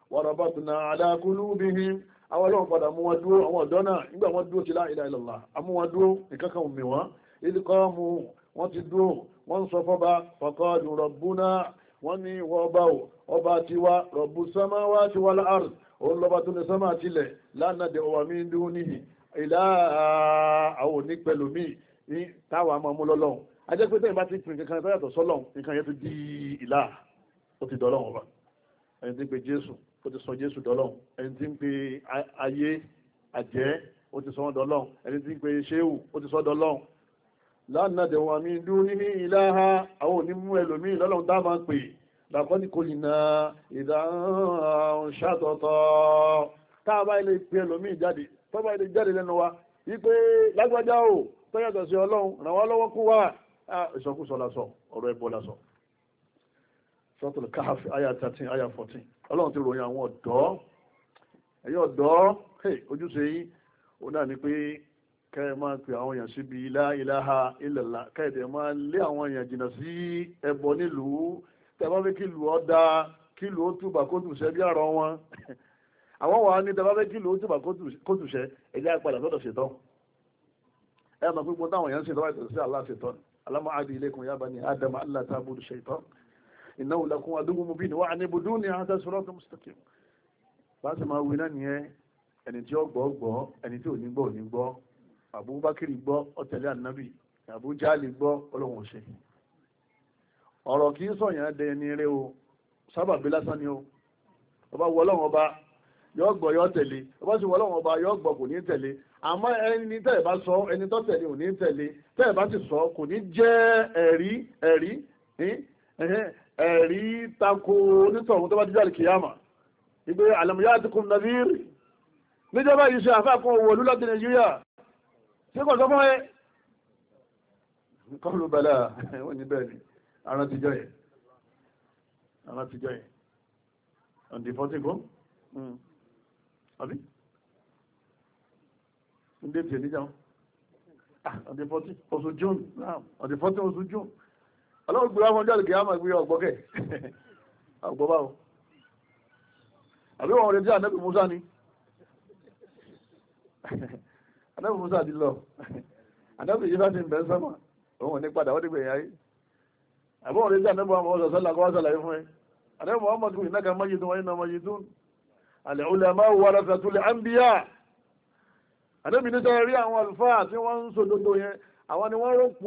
wa rabatna ala qulubihim àwọn ọlọ́run padà mú wọn dúró àwọn ọ̀dọ́ náà nígbà wọn dúró ti la ilaha illallah amú wọn dúró nǹkan kan mì wọ́n idh qamu wọ́n ti dúró wọ́n ń sọ fọ́ba faqalu rabbuna wọ́n ní wọ́n ọba tiwa rabbus samawati wal ard òun lọ́ba tó ní sánmà tilẹ̀ la nad'u min dunihi ilaha àwọn òní pẹ̀lú mi ní táwọn àmọ́ mú lọ́lọ́run ajẹ́ pé tẹ́yìn bá ti pín kankan tó yàtọ̀ sọ́lọ́run nǹkan yẹn ti di ìlà ó ti dọ́lọ́run ọba ẹni tí ń pe Jésù ó ti sọ Jésù dọ́lọ́run ẹni tí ń pe ayé àjẹ́ ó ti sọ wọn dọ́lọ́run ẹni tí ń pe ṣéwù ó ti sọ dọ́lọ́run lánàdẹ̀ wọn mi dúró ní ìlàhà àwọn òní mú ẹlòmíì lọ́lọ́run dá máa ń pè làkọ́ni kò lì náà ìdáhùn ṣàtọ̀tọ̀ tá a bá ilé pe ẹlòmíì jáde tó bá ilé jáde lẹ́nu wa wípé lágbájá o tó yàtọ̀ sí ọlọ́run ràn wá lọ́wọ́ kún wá ìsọkúsọ lásọ ọ̀rọ̀ ẹbọ lásọ Suratul Kahf àyà 13 àyà 14 ọlọ́run ti ròyìn àwọn ọ̀dọ́ ẹ̀yọ́ ọ̀dọ́ ojúṣe yìí ó náà ni pé kẹ́ ẹ máa pe àwọn èèyàn síbi la ilaha illallah kẹ́ẹ̀dẹ̀ máa lé àwọn èèyàn jìnnà sí ẹbọ nílùú tẹ́ bá fẹ́ kí ìlú ó dáa kí ìlú ó túbà kó tùṣẹ́ bí àrọ wọn àwọn wà ní tẹ́ bá fẹ́ kí ìlú ó túbà kó tùṣẹ́ ẹ̀jẹ̀ àpàdà sọ́dọ̀ ṣètọ́ ẹ máa pípọ́n táwọn èèyàn ṣètọ́ àìsàn sí Allah ṣètọ́ alam a'ad ilaykum ya bani adama alla ta'budu shaytan innahu lakum aduwwun mubin wa an ibuduni hadha siratun mustaqim bá sì máa wí náà nìyẹn ẹni tí ó gbọ́ ẹni tí ò ní gbọ́ ò ní gbọ́ Abubakiri gbọ́ ọ̀tẹ̀lẹ̀ ànábì Abujali gbọ́ ọlọ́run ọ̀ṣẹ́ ọ̀rọ̀ kì í sọ̀yàn dẹ ní eré o sábàbí lásán ni o ọba wọ ọlọ́run ọba yọ gbọ́ yọ tẹ̀lé ọba sì wọ ọlọ́run ọba yọ gbọ́ kò ní tẹ̀lé àmọ́ ẹni tẹ́ ẹ̀ bá sọ ẹni tó tẹ̀lé ò ní tẹ̀lé tẹ́ ẹ̀ bá ti sọ kò ní jẹ́ ẹ̀rí tako onítọ̀hún tó bá díjà kìyàmà ìgbé alam ya'tikum nadhir níjọba yìí ṣe àfáàkùn owó olúlọ́dún Nàìjíríà ṣé kò sọ fún ẹ kọlù bẹ̀lẹ̀ wọ́n ní bẹ́ẹ̀ ni ara ti jọ yẹ ọ̀dì 14 kó àbí ndé tiẹ̀ níjà ọ̀dì 14 oṣù June ọ̀dì 14 oṣù June ọlọ́run gbé wọn jáde kìí àmà ìgbéyà ọ̀gbọ́kẹ̀ ọ̀gbọ́báwò àbí wọn rẹ̀ jẹ́ ànábì Musa ni ànábì Musa ti lọ ànábì yìí láti bẹ̀rẹ̀ sọ́mà òun ní padà wọ́n ti gbẹ̀yìn ayé àbí wọn rẹ̀ jẹ́ ànábì Muhammad sọ́lá kọ́ sọ́lá fún ẹ ànábì Muhammad kò ìnáka mayyitun wa inna mayyitun al-ulama warathatul anbiya ànábì ní sọ́yẹ́ rí àwọn àlùfáà tí wọ́n ń sòdodo yẹn àwọn ni wọ́n rọ́pò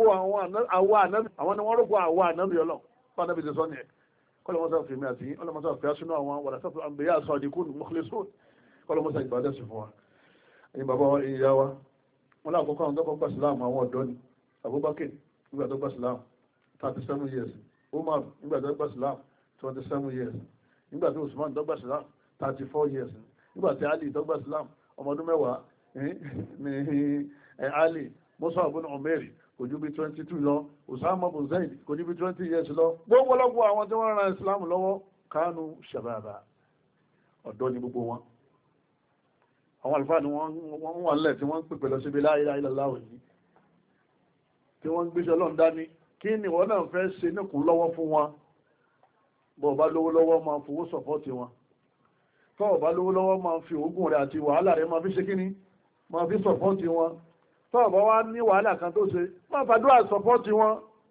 àwọn ànábì ọlọ́run fún ànábì ti sọ ní ẹ̀ kọ́lọ́mọ́sá fèmí àti ọlọ́mọ́sá fẹ́ sínú àwọn wàrásàtò àmbẹ̀yà sadiqun mukhlisun kọ́lọ́mọ́sá ìgbàdẹ́ sí fún wa ẹ̀yin bàbá wa ìyá wa wọn láàkọ́kọ́ àwọn tọ́kọ́ gbà síláàmù àwọn ọ̀dọ́ ni Abubakar nígbà tó gbà síláàmù 37 years Umar nígbà tó gbà síláàmù 27 years nígbà tó Usman tó gbà síláàmù 34 years nígbà tí Ali tó gbà síláàmù ọmọ ọdún mẹ́wàá ní Ali Musa ibn Umair kò ju bí 22 lọ Usama ibn Zaid kò ju bí 20 years lọ gbogbo lọ́gbọ́ àwọn tí wọ́n ran Islam lọ́wọ́ kánú shababa ọ̀dọ́ ni gbogbo wọn àwọn àlùfáà ni wọ́n wà nílẹ̀ tí wọ́n ń pèpè lọ síbi la ilaha illallah yìí tí wọ́n ń gbéṣẹ́ Ọlọ́run dání kí ni wọ́n náà fẹ́ ṣe níkùn lọ́wọ́ fún wọn bọ́ ọba lówó lọ́wọ́ máa fowó sọ̀pọ́ọ̀tì wọn tọ́ ọba lówó lọ́wọ́ máa fi oògùn rẹ̀ àti wàhálà rẹ̀ máa fi ṣe kíní máa fi sọ̀pọ́ọ̀tì wọn tọ́ ọba wá ní wàhálà kan tó ṣe máa fàdúrà sọ̀pọ́ọ̀tì wọn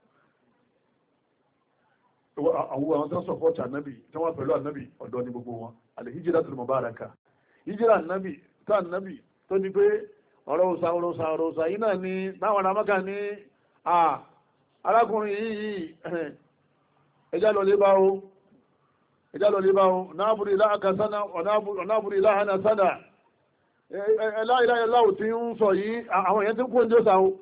àwọn tó sọ̀pọ́ọ̀tì ànábì tí wọ́n pẹ̀lú ànábì ọ̀dọ́ ni gbogbo wọn al-hijratul mubarakah hijira ànábì tó ànábì tó ní pé ọ̀rọ̀ òsà yìí náà ni táwọn aramaka ní arákùnrin yìí ẹjá lọ lé bá o náàbùrì láàkásánà ọ̀nàbùrì láhánà sádà láìláìláwò tí ń sọ yìí àwọn èèyàn tí ń kó ń jọ́sà o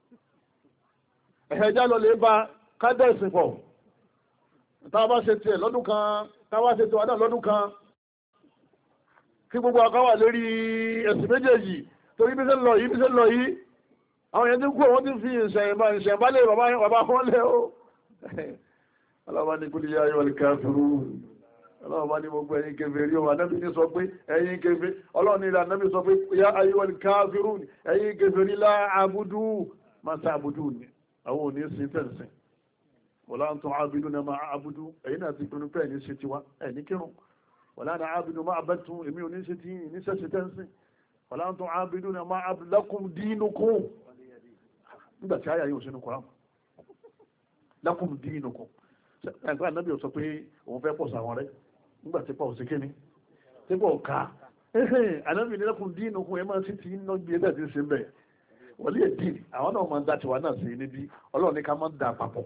ẹjá lọ lé bá kádẹ́sì pọ̀ táwa ṣe tiẹ̀ lọ́dún kan táwa ṣe tiwa náà lọ́dún kan kí gbogbo akáwà lórí ẹ̀sìn méjèèjì torí bí ṣe ń lọ yìí àwọn èèyàn tí ń kó wọ́n ti fi ìṣẹ̀ǹbálẹ̀ bàbá wọn lẹ́ o ọlọ́wọ́ ní kúlẹ̀ ayọ́ alìkàfẹ́rú ọlọ́wọ́ ní gbogbo ẹ̀yin kèfèrí o anábì ní sọ pé ẹ̀yin kèfèrí ọlọ́wọ́ ní anábì sọ pé ya ayọ́ alìkàfẹ́rú ẹ̀yin kèfèrí lá àbúdú máa sá àbúdú ni àwọn òní sí tẹ̀sìn wọ́lá ń tún àbúdú náà máa àbúdú ẹ̀yin náà ti pinnu pé ẹ̀yin sí tiwa ẹ̀yin kírun wala ana abidu ma abadtum èmi ò ní ṣe tí ní ṣẹ́ṣe tẹ́ǹsì wala antum abiduna ma abudu lakum dinukum nígbà tí àyà yóò sínú Kùránì lakum dinukum ẹgbẹ́ ànábì ò sọ pé òun fẹ́ pọ̀ sàwọn rẹ̀ nígbà tí pọ̀ sí kíní tí pọ̀ ká ànábì ní lakum dinukum ẹ máa sí ti iná gbé ẹgbẹ́ tí ń ṣe ń bẹ̀ wọlé èdè àwọn náà máa ń dá tiwa náà sí níbi ọlọ́run ní ká máa ń dà papọ̀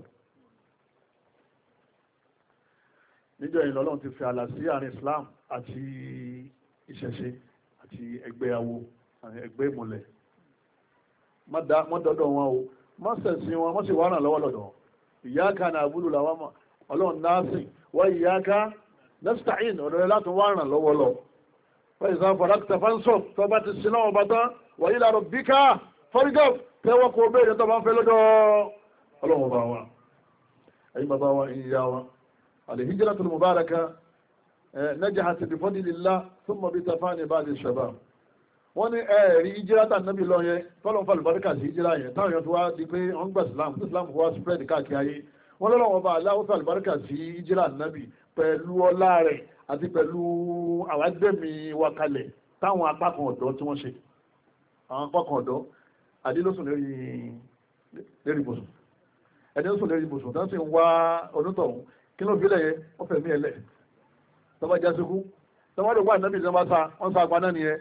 níjọ́ yìí lọ́lọ́run ti fi àlà sí àárín Islam àti ìṣẹ̀ṣe àti ẹgbẹ́ awo ẹgbẹ́ ìmùlẹ̀ má dọ́dọ̀ wọn o má sẹ̀sìn wọn má sì wá ràn lọ́wọ́ lọ́dọ̀ iyyaka na'budu làwọn mọ̀ ọlọ́run násìn wa iyyaka nasta'in ọ̀dọ̀ rẹ̀ láti wá ràn lọ́wọ́ lọ fa iza faragta fansab tó bá ti sin náà ọba tán wa ila rabbika farghab tẹ́wọ́ kó béèrè tó bá ń fẹ́ lọ́dọ̀ ọlọ́run bá wa ẹ̀yin bàbá wa ìyá wa الهجرة المباركة نجحت بفضل الله ثم بتفاني بعض الشباب wọ́n ní ẹ̀rí ìjírátà nábì lọ yẹn tọ́lọ́ fà lùbáríkà sí ìjírá yẹn táwọn èèyàn tó wá di pé wọ́n gbà Islam kó wá spread káàkiri ayé wọ́n lọ́wọ́ bá aláwọ̀ fà lùbáríkà sí ìjírá nábì pẹ̀lú ọlá rẹ̀ àti pẹ̀lú àwágbẹ̀mí wa kalẹ̀ táwọn apá kan ọ̀dọ́ tí wọ́n ṣe àwọn apá kan ọ̀dọ́ adélósùn lérí ibùsùn ẹ̀dẹ́sùn lérí ibùsùn tó ń sì ń wá onítọ̀hún kí ló fi lẹ́yẹ wọ́n fẹ̀mí ẹlẹ́ tọ́bá jásíkú tọ́bá lè wà nábì tí wọ́n sá apá náà nìyẹn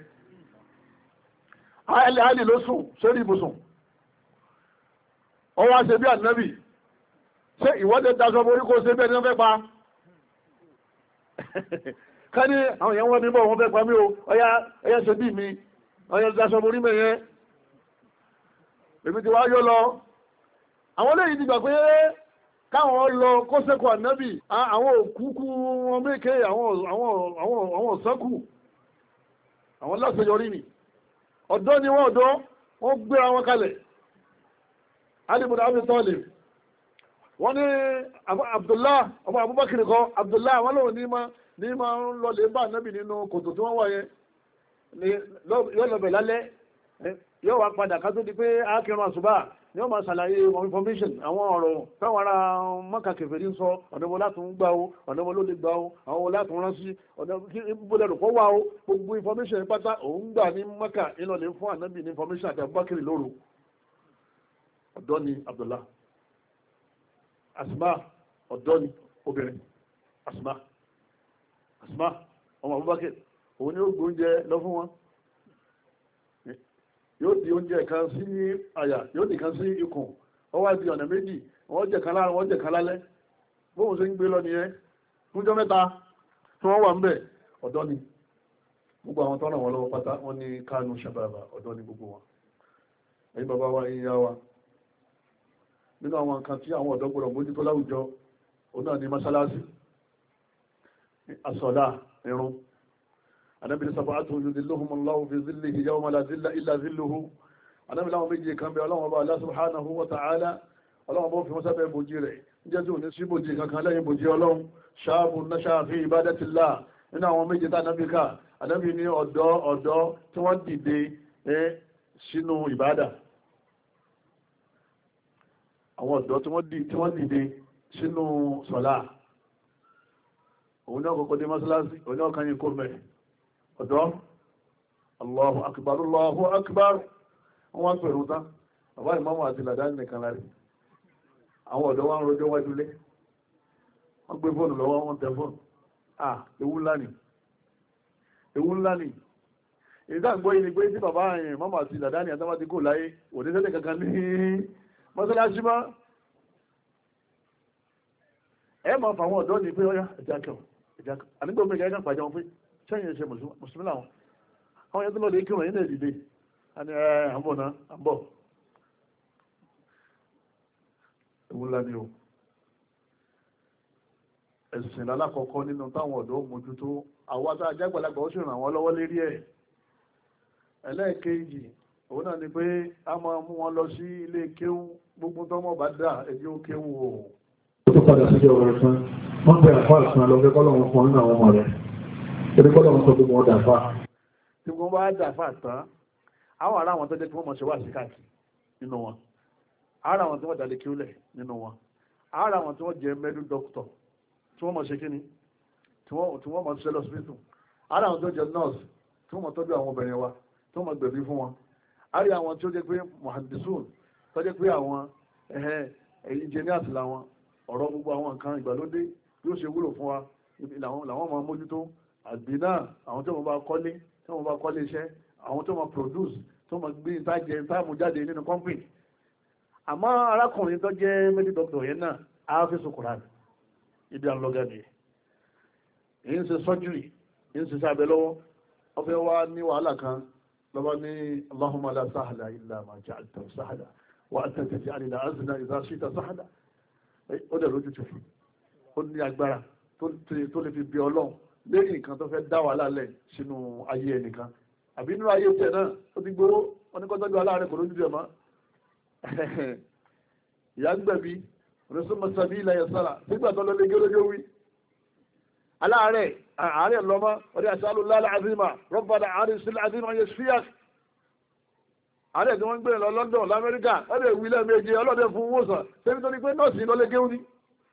alì ló sùn sórí ibùsùn ọwọ́ àṣẹ bí ànábì ṣé ìwọ́de daṣọ borí kó ṣe bí ẹni wọ́n fẹ́ pa ká ní àwọn èèyàn wọ́n níbọ̀ wọ́n fẹ́ pa mí o ọyá ṣe bí mi ọyá daṣọ borí mẹ́yẹn èmi ti wá yọ lọ àwọn eléyìí ti gbà pé káwọn lọ kó sẹ́kọ̀ọ́ ànábì àwọn òkúkú wọn méèké àwọn ọ̀sánkù àwọn láṣeyọrí ni ọ̀dọ́ ni wọ́n gbéra wọn kalẹ̀ alìbùdó Abi Talib wọ́n ní Abdullah ọmọ Abubakar kọ́ Abdullah wọn lòun ní máa ń lọ lè bá ànábì nínú kòtò tí wọ́n wà yẹn yóò lọ bẹ̀ lálẹ́ yóò wá padà ká tó di pé ákìrún àṣùbà ni wọ́n máa ṣàlàyé information àwọn ọ̀rọ̀ táwọn ará Mọ́kà kèfèrí ń sọ ọ̀dọ̀ wọn láti ń gbà ó ọ̀dọ̀ wọn ló lè gbà ó àwọn wọn láti rán sí ọ̀dọ̀ ìbúlẹ̀ rò kọ́ wà ó gbogbo information pátá òun gbà ní Mọ́kà ìlọlẹ̀ fún ànábì ní information àti Abubakar lóru ọ̀dọ́ ni Abdullah Asma ọ̀dọ́ ni obìnrin Asma ọmọ Abubakar òun ni ó gbóúnjẹ lọ fún wọn yóò di oúnjẹ kan sí àyà yóò di kan sí ikùn ó wá di ọ̀nà méjì wọ́n jẹ kan láàrin wọ́n jẹ kan lálẹ́ bóun ṣe ń gbé lọ nìyẹn fúnjọ́ mẹ́ta tí wọ́n wà ń bẹ̀ ọ̀dọ́ ni gbogbo àwọn tọ́nà wọn lọ́wọ́ pátá wọ́n ní kánú ṣàbàbà ọ̀dọ́ ni gbogbo wọn ẹ̀yin bàbá wa ẹ̀yin yá wa nínú àwọn nǹkan tí àwọn ọ̀dọ́ gbọ́dọ̀ mójútó láwùjọ òun náà ní mọ́sálásí àsọ̀lá irun Ànábì sab'atu yudhilluhumullahu fi zillihi yawma la zilla illa zilluhu Ànábì láwọn méjì kan bẹ ọlọ́wọ́n bá Allah subhanahu wa ta'ala ọlọ́wọ́n bó fi wọ́n sábẹ́ bòjì rẹ̀ níjẹ́ tí ò ní sí bòjì kankan lẹ́yìn bòjì ọlọ́run shabun nasha'a fi ibadatillah nínú àwọn méjì tá Ànábì ká Ànábì ní ọ̀dọ́ tí wọ́n dìde sínú ìbádà àwọn ọ̀dọ́ tí wọ́n dìde sínú sọ̀lá òun náà kọ́kọ́ dé mọ́sálásí òun náà kan yín kó mẹ́ ọ̀dọ́ Allahu akbar Allahu akbar wọ́n wá pẹ̀lú tán bàbá ìmáàmù àti làdáni nìkan lárí àwọn ọ̀dọ́ wọn rọjọ́ wájú lé wọ́n gbé fóònù lọ́wọ́ wọn tẹ fóònù ewu ńlá ni ìdáǹgbọ́ yìí ni pé tí bàbá ìmáàmù àti làdáni àtàwọn ti kò láyé òní sẹ́lẹ̀ kankan ní mọ́sálásí má ẹ máa fà àwọn ọ̀dọ́ ní pé ọyá ẹ̀já kẹwọ̀ ànígbò méjì ẹ̀já pàjá wọn pé sẹ́yìn ẹ̀ṣẹ̀ mùsùlùmí làwọn àwọn yẹn tó lọ́ọ́ lè kí wọ́n yẹn lè dìde àní àbọ̀ náà àbọ̀ ewu ńlá ni o ẹ̀sìn lálákọ̀ọ́kọ́ nínú táwọn ọ̀dọ́ mójútó àwọn tá ajágbàlagbà ó sì ràn wọ́n lọ́wọ́ lérí ẹ̀ ẹlẹ́ẹ̀kejì òun náà ni pé a máa mú wọn lọ sí ilé kéwú gbogbo tọ́mọ̀ bá dà ẹjọ́ kéwú o. ó tó padà sí ọ̀rọ̀ ẹ̀sán wọ́n bẹ̀rẹ̀ fún àìsàn lọ́gbẹ́ kọ́lọ́wọ́n fún nínú àwọn ọmọ rẹ̀ torí kọ́lọ́wọ́n sọ gbogbo wọn dàfà. tí wọ́n bá dàfà tán àwọn ará àwọn tó jẹ́ kí wọ́n mọ̀ ṣe wá sí káàkiri nínú wọn ará àwọn tí wọ́n dalẹ̀ kíúlẹ̀ nínú wọn ará àwọn tí wọ́n jẹ́ mẹ́dù dókítọ̀ tí wọ́n mọ̀ ṣe kíni tí wọ́n máa ṣiṣẹ́ lọ́sibítù ara àwọn tó jẹ́ nọ́ọ̀sì tí wọ́n máa tọ́jú àwọn obìnrin wa tí wọ́n máa gbẹ̀bí fún wọn àrí àwọn tí ó jẹ́ pé mohandisun tó jẹ́ pé àwọn engineers làwọn ọ̀rọ̀ gbogbo àwọn nǹkan ìgbàlódé yóò ṣe wúlò fún wa làwọn máa mójútó àgbẹ̀ náà àwọn tí wọ́n bá kọ́lé iṣẹ́ àwọn tó máa produce tó máa gbé ìtajẹ táàmù jáde nínú company àmọ́ arákùnrin tó jẹ́ medical doctor yẹn náà áfíìsì Kùránì ibi àlọ́gàdì èyí ń ṣe surgery èyí ń ṣe sábẹ́ lọ́wọ́ ọfẹ́ wá ní wàhálà kan lọ́wọ́ ní Allahumma la sahla illa ma ja'altahu sahla wa anta taj'alul hazna idha shi'ta sahla ó dẹ̀ lójú tó fi ó ní agbára tó lè fi bí ọlọ́run lẹ́yìn nǹkan tó fẹ́ dá wàhálà lẹ̀ sínú ayé ẹnìkan àbí nínú ayé tẹ̀ náà ó ti gbowó wọn ní kọ́tọ́jú aláàrẹ kò lójú tẹ̀ mọ́ ìyá gbẹ̀bí rẹ̀sùmọ̀sàbí ilẹ̀ yẹ̀sára nígbà tó lọ́lé gẹ́lẹ́gẹ́ wí aláàrẹ̀ àárẹ̀ lọ́mọ́ ọdí àṣálù lálẹ́ àzímà rọ́bàdà àárẹ̀ sílẹ̀ àzímà yẹ ṣíyà àárẹ̀ tí wọ́n ń gbé lọ London lamẹ́ríkà ọdẹ ìwílẹ̀ méje ọlọ́dẹ fún wòsàn tẹ́bí tó ní pé nọ́ọ̀sì lọ́lé gẹ́wù ní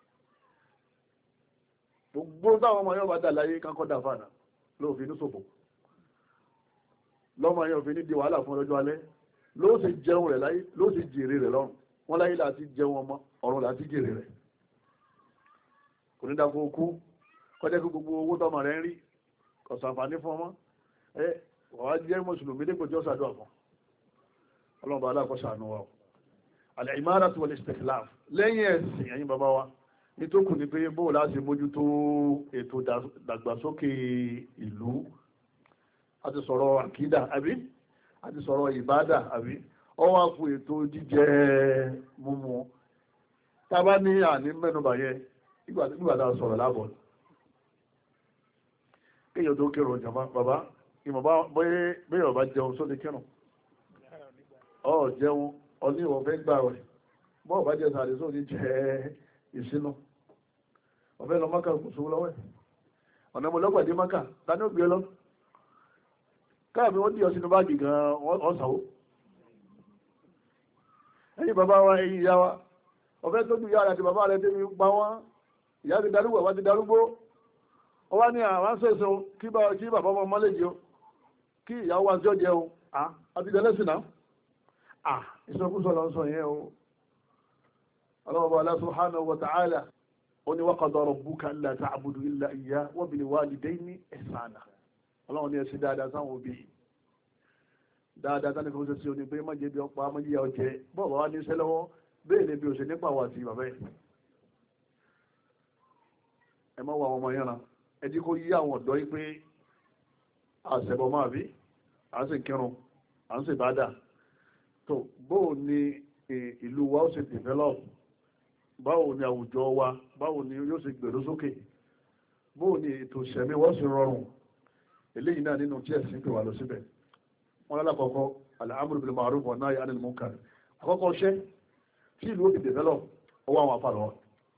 gbogbo táwọn ọmọ yóò bá dà láyé kánkọ́ dà fànà lóòfin ní ṣòfò lọ́mọ yẹn òfin ní di wàhálà fún ọjọ́ alẹ́ ló sì jẹun rẹ̀ láyé ló sì jèrè rẹ̀ lọ́rùn wọ́n láyé láti jẹun ọmọ ọ̀run láti jèrè rẹ̀ kò ní dákó kú kọjá kí gbogbo owó tọ́mọ rẹ̀ ń rí kọ̀sànfàní fún ọmọ wàá jẹ́ mùsùlùmí dípò tí ó ṣàdúrà fún ọlọ́mọba aláàkọ́sàánú wa al-imaratu wal-istikhlaf lẹ́yìn ẹ̀sìn ẹ̀yin bàbá wa ní tó kù ní pé bóò láti mójútó ètò ìdàgbàsókè ìlú a ti sọ̀rọ̀ àkídà àbí a ti sọ̀rọ̀ ìbádà àbí ọ wá fún ètò jíjẹ múmu tábá ní àní mẹ́nubà yẹ nígbàtà sọ̀rọ̀ lábọ̀ kéèyàn tó kérò jàmá bàbá ìmọ̀bá bẹ́yẹ̀ ọba jẹun sóde kírùn ọ jẹun ọní ìwọ̀n fẹ́ gbà rẹ̀ bọ́ ọba jẹ sàrẹ̀ sóde jẹ ìsinú ọ̀fẹ́ lọ mọ́kà kò sówó lọ́wọ́ ọ̀nà mo lọ́gbàdé mọ́kà ta ní ó gbé lọ káàbí wọ́n dí ọ sínú báàgì gan ọ̀sàwó ẹ̀yìn bàbá wa ẹ̀yìn ìyá wa ọ̀fẹ́ tó bí ìyá rẹ̀ àti bàbá rẹ̀ tẹ́mi pa wọ́n ìyá ti darúgbó bàbá ti darúgbó ọ wá ní àwọn sẹ́sọ kí bàbá ọmọ mọ́lẹ́jì o kí ìyàwó wa jọ jẹ o àti ìdẹ́lẹ́sìn náà ìsọkúsọ lọ sọ yẹn o ọlọ́wọ́ Allah subhanahu wa ta'ala ó ní wa qada rabbuka alla ta'budu illa iyyahu wa bil walidayni ihsana ọlọ́run ní ẹ̀sìn dáadáa sáwọn òbí dáadáa tánì fún ṣe òní pé má jẹ́ bí ọpa má yíya ọjẹ́ bọ́ọ̀bá wá ní iṣẹ́ lọ́wọ́ bẹ́ẹ̀ ni bí ó ṣe nípa wà sí bàbá ẹ̀ ẹ má wà àwọn ọmọ yẹn ẹ jí kó yí àwọn ọ̀dọ́ yí pé àṣẹbọ máa bí à ń sì kírun à ń sì bádà tó bóò ni ìlú wa ó ṣe develop báwo ni àwùjọ wa báwo ni yóò ṣe gbèrú sókè bóò ni ètò ìṣẹ̀mí wa ó ṣe rọrùn eléyìí náà nínú tí ẹ̀sìn pè wà lọ síbẹ̀ wọn lálákọ̀ọ́kọ́ al-amru bil ma'ruf wa nahy 'anil munkar àkọ́kọ́ ṣẹ́ tí ìlú òbí develop ọwọ́ àwọn afá lọ́wọ́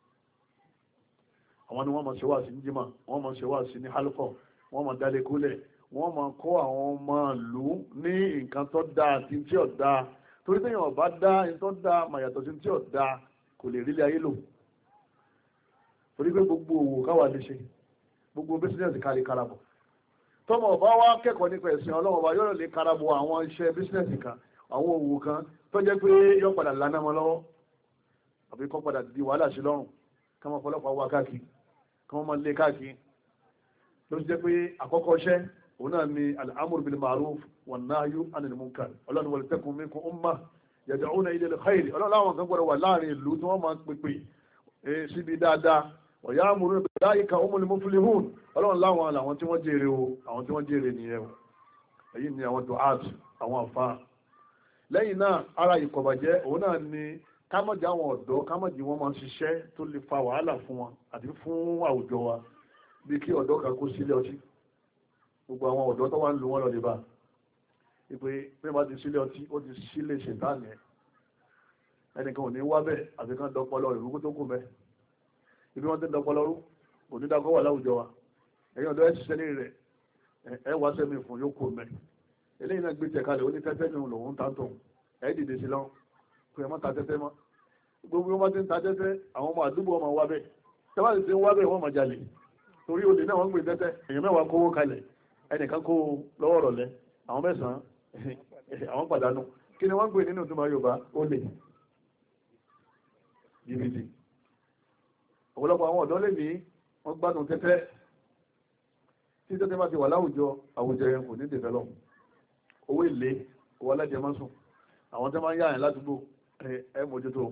àwọn ni wọ́n máa ṣe wá sí ní jimá wọ́n máa ṣe wá sí ní halkọ́ wọ́n máa dálé kólẹ̀ wọ́n máa kọ́ àwọn ọmọ ìlú ní nǹkan tó dáa àti tí ò dáa torí téèyàn ọba dá nǹkan tó dáa mà yàtọ̀ sí tí ò dáa kò lè rílé ayé lò torí pé gbogbo òwò káwà lè ṣe gbogbo bísíǹsì kárí karabọ̀ tọ́mọ̀ ọba wá kẹ́kọ̀ọ́ nípa ẹ̀sìn ọlọ́wọ́ ọba yóò lè karabọ̀ àwọn iṣẹ́ bísínẹ́sì kan àwọn òwò kan tó jẹ́ pé yóò padà lánàá mọ́ lọ́wọ́ àbí kọ́ padà di wàhálà sí lọ́rùn ká máa fọlọ́pàá wá káàkiri ká máa lé káàkiri ló ti jẹ́ pé àkọ́kọ́ iṣẹ́ òun náà ni al-amru bil ma'ruf wan nahyu 'anil munkar ọlọ́run wal takum minkum ummah yad'una ila al-khayr ọlọ́run láwọn kan gbọ́dọ̀ wà láàrin ìlú tí wọ́n máa pèpè síbi dáadáa ọ̀yáàmùrún ìbẹ̀láyíká umul muflihun ọlọ́run láwọn àwọn tí wọ́n jèrè o àwọn tí wọ́n jèrè nìyẹn o èyí ni àwọn du'at àwọn àfá lẹ́yìn náà ara ìkọ̀bàjẹ́ òun náà ni kámọ̀jì àwọn ọ̀dọ́ kámọ̀jì wọn máa ń ṣiṣẹ́ tó lè fa wàhálà fún wọn àti fún àwùjọ wa bí kí ọ̀dọ́ kan kó sílé ọtí gbogbo àwọn ọ̀dọ́ tó wà ń lu wọn lọ lè bá ìpè pé bá ti sílé ọtí ó ti sílé ṣètánì ẹnìkan ò ní wá bẹ́ẹ̀ àfi kan dọ́pọ̀lọ ìrúkú tó kù bẹ́ẹ̀ ibi wọ́n ti dọ́pọ̀lọ́rú onídàkọ́ wà láwùjọ wa ẹ̀yìn ọ̀dọ́ ẹ̀ṣiṣẹ́ ní rẹ̀ ẹ wá sẹ́mi fún yóò kó mẹ́ eléyìí náà gbé tẹ̀kalẹ̀ ó ní tẹ́tẹ́ ní òun ta tó ẹ̀ dìde sí lọ́wọ́ pé ẹ má ta tẹ́tẹ́ mọ́ gbogbo wọn ti ń ta tẹ́tẹ́ àwọn ọmọ àdúgbò ọmọ wa bẹ́ẹ̀ tẹ́wá ti ń wá bẹ́ẹ̀ wọ́n máa jalè torí olè náà wọ́n ń gbé tẹ́tẹ́ èèyàn mẹ́wàá kówó kalẹ̀ ẹnìkan kó lọ́wọ́ rọ̀lẹ́ àwọn mẹ́sàn-án àwọn pàdánù kí ni wọ́n ń gbé nínú ìtumọ̀ Yorùbá olè jìbìtì ọ̀pọ̀lọpọ̀ àwọn ọ̀dọ́ lè ní wọ́n gbádùn tẹ́tẹ́ tí tẹ́tẹ́ bá ti wà láwùjọ àwùjọ yẹn kò ní develop owó èlé owó alájẹmọ́sùn àwọn tẹ́ máa ń yáyàn ládùúgbò ẹ mójútó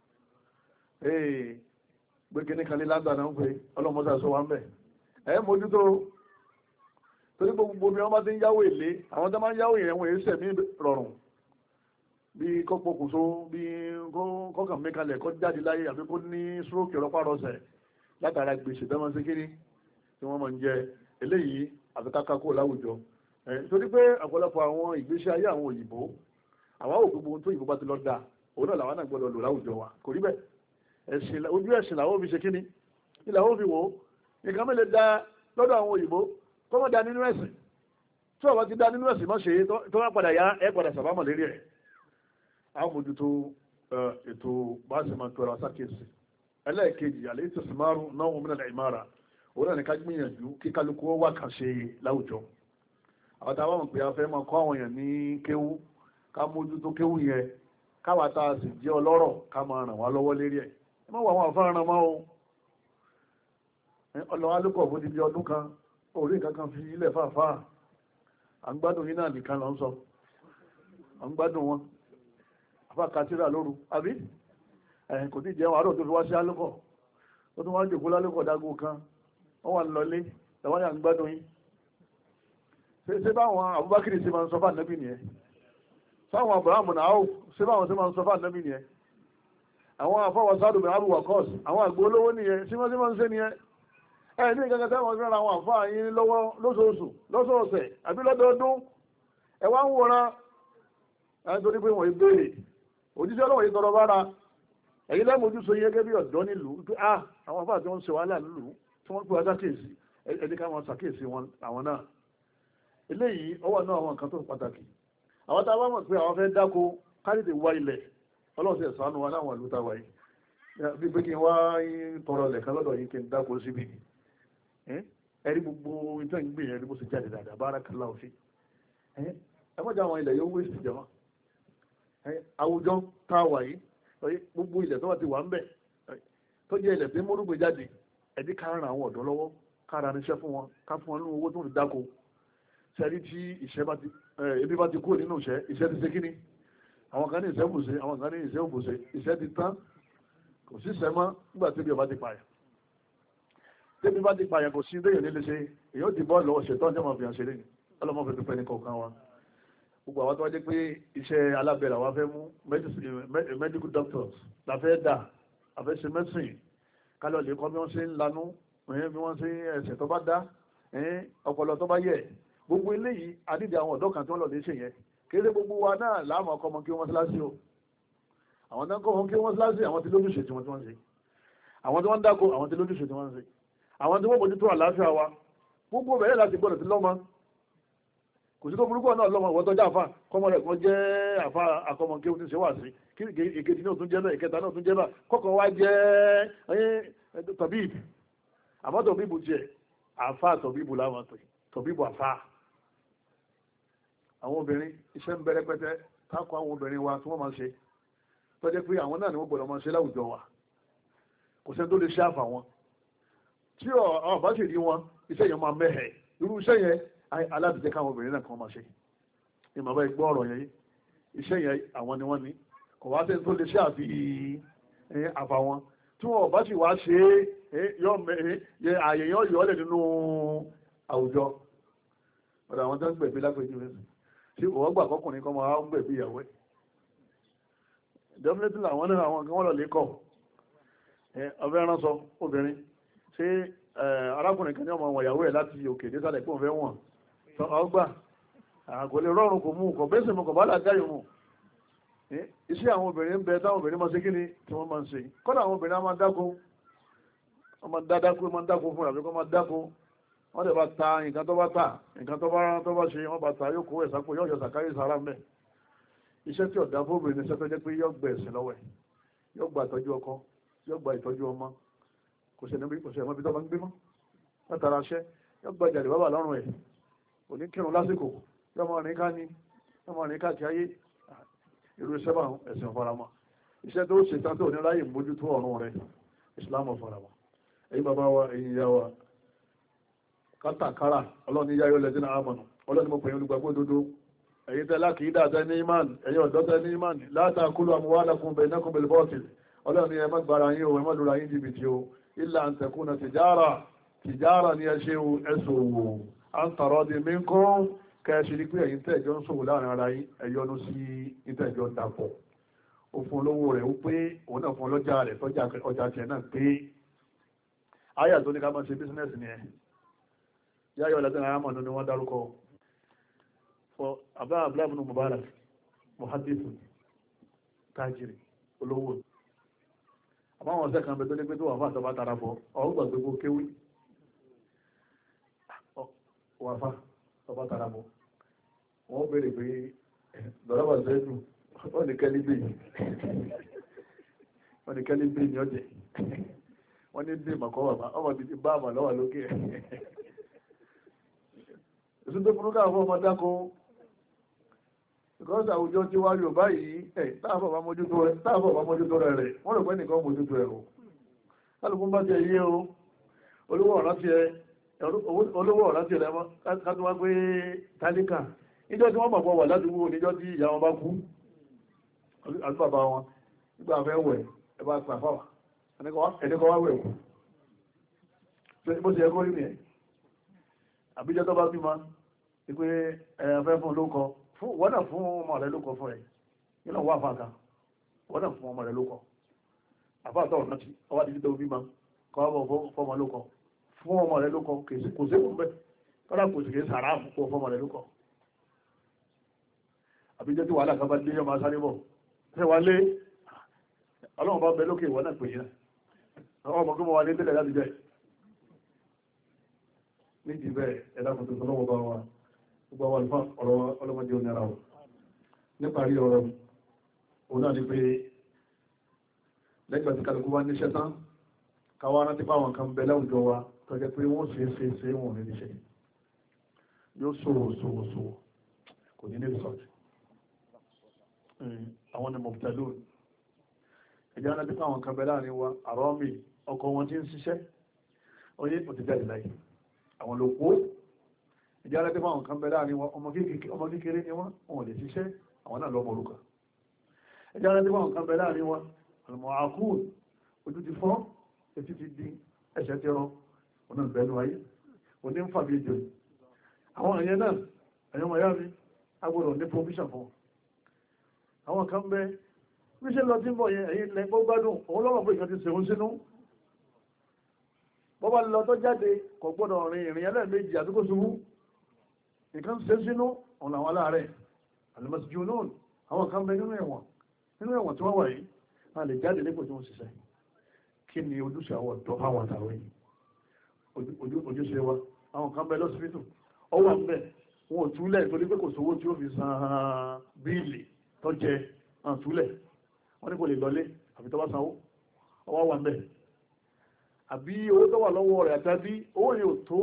gbé kíní kan ní lágbà náà ń pè ọlọ́mọdé sọ wá ń bẹ̀ ẹ mójútó torí gbogbo bí wọ́n bá ti ń yáwó èlé àwọn tẹ́ máa ń yáwó yẹn wọ́n èé sẹ̀mí rọrùn bí kọ́pọ̀kùnso bí kọ́kàn mẹ́kalẹ̀ kọ́ jáde láyé àbí kó ní stroke rọpárọsẹ̀ látara gbèsè tẹ́mọ́ sí kiri tí wọ́n máa ń jẹ eléyìí àfikáká kó láwùjọ torí pé ọ̀pọ̀lọpọ̀ àwọn ìgbésí ayé àwọn òyìnbó àwọn òkú gbogbo tó òyìnbó bá ti lọ da òun náà làwọn náà gbọdọ̀ lò láwùjọ wa kò rí bẹ́ẹ̀ ẹ̀sìn ojú ẹ̀sìn làwọn fi ṣe kíní ní làwọn fi wò ó nǹkan mẹ́lẹ̀ da lọ́dọ̀ àwọn òyìnbó tó wọ́n da nínú ẹ̀sìn tí wọ́n ti da nínú ẹ̀sìn má ṣe tó wá padà yá ẹ padà sàbámọ̀ lérí ẹ̀ àwọn mójútó ètò bá ṣe máa tọrọ asákèsì ẹlẹ́ẹ̀kejì àlẹ́ ètò ìsìnmárù náà wọn mìíràn ìmára òun náà ní ká gbìyànjú kí kálukú wà kàn ṣe láwùjọ àwọn táwọn mọ̀ pé a fẹ́ máa kọ́ àwọn èèyàn ní kéwú ká mójútó kéwú yẹn káwa tá a sì jẹ́ ọlọ́rọ̀ ká máa ràn wá lọ́wọ́ lérí ẹ̀ ẹ má wà àwọn àfáà ràn máa o ọlọ́wà lókọ̀ fún ti di ọdún kan orí nǹkan kan fi ilẹ̀ fàáfàá à ń gbádùn yín náà nìkan lọ ń sọ à ń gbádùn wọn àfáà kátírà lóru àbí kò tí jẹun àárọ̀ tó fi wá sí alókọ̀ ó tún wá ń jòkó lálókọ̀ dágó kan wọ́n wà lọlé làwọn yà ń gbádùn yín ṣe báwọn Abubakar ṣe máa ń sọ fún ànábì nìyẹn sáwọn Abraham náà ó ṣe báwọn ṣe máa ń sọ fún ànábì nìyẹn àwọn afọwọ́ sádùn bẹ̀rẹ̀ àbúwà kọ́ọ̀sì àwọn àgbò olówó nìyẹn sí wọ́n sí máa ń ṣe nìyẹn ní ìkankan táwọn fẹ́ràn àwọn àfáà yín lọ́wọ́ lóṣooṣù lọ́sọ̀ọ̀sẹ̀ àbí lọ́dọọdún ẹ wá ń wòran nítorí pé wọ́n ìbéèrè òjíṣẹ́ ọlọ́wọ́ yìí tọrọ bára ẹ̀yin lẹ́mọ̀ọ́jú so yẹ gẹ́gẹ́ bí ọ̀dọ́ nílùú pé àwọn afáà tí wọ́n ń ṣe wàhálà nílùú tí wọ́n pè wá sákèsì ẹni ká wọn ṣàkíyèsí àwọn náà eléyìí ọwọ́ náà àwọn nǹkan tó pàtàkì àwọn tá a bá mọ̀ pé àwọn fẹ́ dáko káyọ̀dé wá ilẹ̀ ọlọ́sẹ̀ ṣàánú wa láwọn ìlú táwa yìí bí pé kí n wá tọrọ ilẹ̀ kan lọ́dọ̀ yìí kí n dáko síbi ẹ̀rí gbogbo ìtàn ìgbé yẹn ni mo sì jáde dáadáa barakallahu fi ẹ mọ̀jà àwọn ilẹ̀ yóò wéṣì jẹ́ wọn àwùjọ táwa yìí gbogbo ilẹ̀ tó wà ti wà ń bẹ̀ tó jẹ́ ilẹ̀ tí mórúgbé jáde ẹ̀dí ká ran àwọn ọ̀dọ́ lọ́wọ́ ká ra níṣẹ́ fún wọn ká fún wọn ní owó tó ń dáko sẹ́rí tí ebi bá ti kúrò nínú iṣẹ́ ti ṣe kíní àwọn kan ní ìṣẹ́ òbòṣe àwọn kan ní ìṣẹ́ òbòṣe iṣẹ́ ti tán kò sí sẹ́mọ́ nígbà tí ebi ọba ti pààyàn tẹ́bi bá ti pààyàn kò sí déyìn nílé ṣe èyí ó di bọ́ọ̀lù lọ́wọ́ ṣètọ́ ọjọ́ máa fi hàn ṣeré ni ọlọ́mọ fẹ́ dúpẹ́ ní kọ̀ọ̀kan wa gbogbo àwọn tó wá jẹ́ pé iṣẹ́ alábẹ́rẹ́ àwọn fẹ́ mú medical doctors la fẹ́ dà àfẹ́ ṣe medicine kálọ̀ lè kọ́ bí wọ́n ṣe ń lanú bí wọ́n ṣe ẹsẹ̀ tó bá dá ọpọlọ tó bá yẹ gbogbo eléyìí àdídì àwọn ọ̀dọ́ kan tí wọ́n lọ lè ṣe yẹn kéré gbogbo wa náà láàmú ọkọ ọmọ kí wọ́n síláṣí o àwọn tó ń kọ́ wọn kí wọ́n síláṣí àwọn tí lójúṣe tí wọ́n ṣe àwọn tí wọ́n ń dáko àwọn tí lójúṣe tí wọ́n ṣe àwọn tí wọ́n bójú tó àlàáfíà wa gbogbo bẹ̀rẹ̀ láti gbọ́dọ̀ ti lọ́mọ kò sí tó burúkú náà lọ́mọ ìwọ́n tọ́jú àfa kọ́mọ rẹ̀ kan jẹ́ àfa àkọ́mọ kí ó ti ṣe wà sí kí èkejì náà tún jẹ́ bẹ́ẹ̀ ìkẹta náà tún jẹ́ bẹ́ẹ̀ kọ́kọ́ wá jẹ́ tọ̀bíìbù àmọ́ tọ̀bíìbù jẹ́ àfa tọ̀bíìbù láwọn tọ̀bíìbù àfa àwọn obìnrin iṣẹ́ ń bẹ̀rẹ̀ pẹ́tẹ́ káàkọ́ àwọn obìnrin wa tí wọ́n máa ṣe tó jẹ́ pé àwọn náà ni wọ́n gbọ́dọ̀ máa ṣe láwùjọ wa kò sẹ́ni tó lè ṣe àfà wọn tí àwọn bá sì rí wọn iṣẹ́ yẹn máa mẹ́hẹ̀ irú iṣẹ́ yẹn aládìjẹ́ káwọn obìnrin náà kan máa ṣe ní bàbá ìgbọ́ ọ̀rọ̀ yẹn iṣẹ́ yẹn àwọn ni wọ́n ní kò wá sẹ́ni tó lè ṣe àfi àfà wọn tí wọ́n bá sì wá ṣe ààyè yọ ọ́lẹ̀ nínú àwùjọ ọ̀dọ̀ àwọn tó ń gbẹ̀bí lápẹjú rẹ̀ tí òwò gbà kọkùnrin kan máa ń gbẹ̀bí ìyàwó ẹ̀ definitely àwọn náà àwọn kan wọ́n lọ lè kọ̀ ọ̀fẹ́ ránṣọ obìnrin ṣé arákùnrin kan ní ọmọ ìyàwó ẹ̀ láti òkè désàlẹ̀ pé òun fẹ́ wọ̀n ọgbà kò lè rọrùn kò mú kò bẹ́sẹ̀ mú kò bá làjáyò mú iṣẹ́ àwọn obìnrin ń bẹ táwọn obìnrin máa ṣe kí ni tí wọ́n máa ń ṣe kọ́dà àwọn obìnrin máa dákó wọ́n máa dákó fún àbíkọ́ máa dákó wọ́n lè bá ta nǹkan tó bá tà nǹkan tó bá ṣe wọ́n bá ta yóò kó ẹ̀sàpò yóò yọ sàkárí sára mẹ́ iṣẹ́ tí ọ̀dà fóbìnrin iṣẹ́ tó jẹ́ pé yóò gbẹ̀ ẹ̀sìn lọ́wọ́ ẹ̀ yóò gba ìtọ́jú ọkọ yóò gba ìtọ́jú ọmọ kò sí ẹ̀mọ́bí tó bá ń gbé mọ́ látara ṣẹ́ yóò gbàjà lè bábà lọ́rùn ẹ̀ kò ní kírun lásìkò yóò máa rìn ká ní yóò máa rìn ká kí ayé irú iṣẹ́ bá ẹ̀sìn faramọ́ iṣẹ́ tó ṣe tán tó ní ráyè mójútó ọ̀run rẹ̀ ìsìlámù faramọ́ ẹ̀yin bàbá wa ẹ̀yin ìyá wa kátàkárà ọlọ́ni yáyọ lẹ́dínà àmọ̀nà ọlọ́ni mo pẹ̀yìn olùgbàgbọ́ òdodo ẹ̀yin tẹ́lá kìí dáadáa ní imán ẹ̀yin ọ̀dọ́ tẹ́ ní imán látàkùlù àmúwádàkùn bẹ̀ẹ́nàkùn bẹ̀lbọ́ọ̀tì ọlọ́ni ẹ má gbára yín o ẹ má lura yín jìbìtì o ilà àǹtẹ̀kùnà tìjára ní ẹṣẹ́ o ẹ̀sọ̀ òwò àǹtàrọ̀ di mí kọ́ kẹ́ẹ̀ṣì ní pé ẹ̀yin tẹ́ẹ̀jọ́ ń sòwò láàrin ara yín ẹ̀yọnu sí ìtẹ́ẹ̀jọ́ dàpọ̀ ó fún olówó rẹ̀ ó pé òun náà fún ọlọ́jà rẹ̀ tọ́jà ọjà tiẹ̀ náà pé áyà tó ní ká máa ṣe bísínẹ́sì ni ẹ̀ yáyọ̀ lẹ́tẹ̀ẹ́ àmọ̀nù ni wọ́n dárúkọ fọ abá abúlábùnú mubarak muhadithu tajiri olówó àbáwọn ọ̀sẹ̀ kan bẹ tó ní pé tó wà fà tọba tara bọ ọ̀hún gbàgbé kó kéwì wà fà tọba tara bọ wọ́n béèrè pé dọ̀rọ̀bà zẹ́dù wọ́n ní kẹ́lí bí ní ọjẹ́ wọ́n ní bí màkọ́ wà ọmọ ti bá àmà lọ́wà lókè èsù tó fún káàkọ́ ọmọ dákó ìkọ́sà àwùjọ tí wá yóò báyìí táàfọ̀ bá mójútó rẹ̀ wọ́n rò pé nìkan mójútó rẹ̀ o kálùkún bá jẹ iye o olówó ọ̀rá ti rẹ̀ kátó wá pé tálíkà níjọ́ tí wọ́n mọ̀ wà ládùúgbò níjọ́ tí ìyá wọn bá kú àti bàbá wọn nígbà fẹ́ wẹ̀ ẹ bá pa fáwà ẹnìkan wá wẹ̀ kú bó ti ẹkọ́ rí nìyẹn àbíjọ́ tó bá bímọ wípé ẹ̀fẹ́ fún lókọ wọ́n náà fún ọmọ rẹ̀ lókọ fún ẹ̀ nínú wà fàkà wọ́n náà fún ọmọ rẹ̀ lókọ àfáàtọ̀ ọ̀nà tí ọwá dídí tó bímọ kọ́ fọmọ lókọ fún ọmọ rẹ̀ lókọ kò sí fún bẹ́ẹ̀ kọ́lá kò sì kì í sàrà fún fọmọ rẹ̀ lókọ àbíjọ́ tí wàhálà kan bá dé yọmọ asáré bọ̀ ṣe wà lé ọlọ́run bá bẹ lókè ìwọ náà pè yẹn ọmọ kí mo wà lé tẹ́lẹ̀ láti jẹ́ nídìí bẹ́ẹ̀ ẹ̀dá kò tó lọ́wọ́ bá wa gbogbo àwọn alfa ọ̀rọ̀ ọlọ́mọdé onira ọ̀ níparí ọ̀rọ̀ òun náà ni pé lẹ́gbẹ̀ẹ́ tí kálukú wá níṣẹ́ tán káwá rántí báwọn kan bẹ láwùjọ wa tó jẹ́ pé wọ́n ṣe wọn ní níṣẹ́ yóò ṣòwò kò ní ní rìsọ̀tì àwọn ni mọ̀tẹ́lú ẹ̀jẹ̀ rántí báwọn kan bẹ láàrin wa àrọ́mì ọkọ̀ wọn ti ń ṣiṣẹ́ oyé òtítẹ́ ìláyìí àwọn ló kó ìjà rẹ̀ tẹ́fà àwọn kan bẹ̀rẹ̀ àní wọn ọmọ kékeré ní wọn lè ṣiṣẹ́ àwọn náà lọ́mọ orúkà ìjà rẹ̀ tẹ́fà àwọn kan bẹ̀rẹ̀ àní wọn ọmọ àkúù ojú ti fọ́ etí ti di ẹsẹ̀ ti rọ ọ̀nà ìbẹ̀nu ayé òní ń fàbí ìjọ àwọn èèyàn náà ẹ̀yọ́ mọ̀ yá mi agbọ́dọ̀ ní provision fún àwọn kan bẹ bí ṣe lọ tí ń bọ̀ yẹn ẹ̀yìn lẹ́gbọ́ gbádùn òun lọ́wọ́ pé ìkan ti sèwọ́n sínú bọ́bá lọ tó jáde kò gbọ́dọ̀ rin ìrìn ẹlẹ́ẹ̀mejì àdúgbò ṣubú nǹkan ṣe sínú ọ̀nà àwọn aláàrẹ̀ alìmọ̀síjú náà àwọn kan bẹ nínú ẹ̀wọ̀n tí wọ́n wà yìí a lè jáde nípò tí wọ́n ṣiṣẹ́ kí ni ojúṣe àwọn ọ̀dọ́ àwọn àtàwọn yìí ojúṣe wa àwọn kan bẹ lọ́sibítù ọwọ́ àbẹ̀ wọn ò túlẹ̀ torí pé kò sówó tí ó fi san bíìlì tó jẹ túlẹ̀ wọ́n ní kò lè lọlé àfi tó bá sanwó ọwọ́ wà bẹ̀ àbí owó tó wà lọ́wọ́ rẹ̀ àtàbí owó yóò tó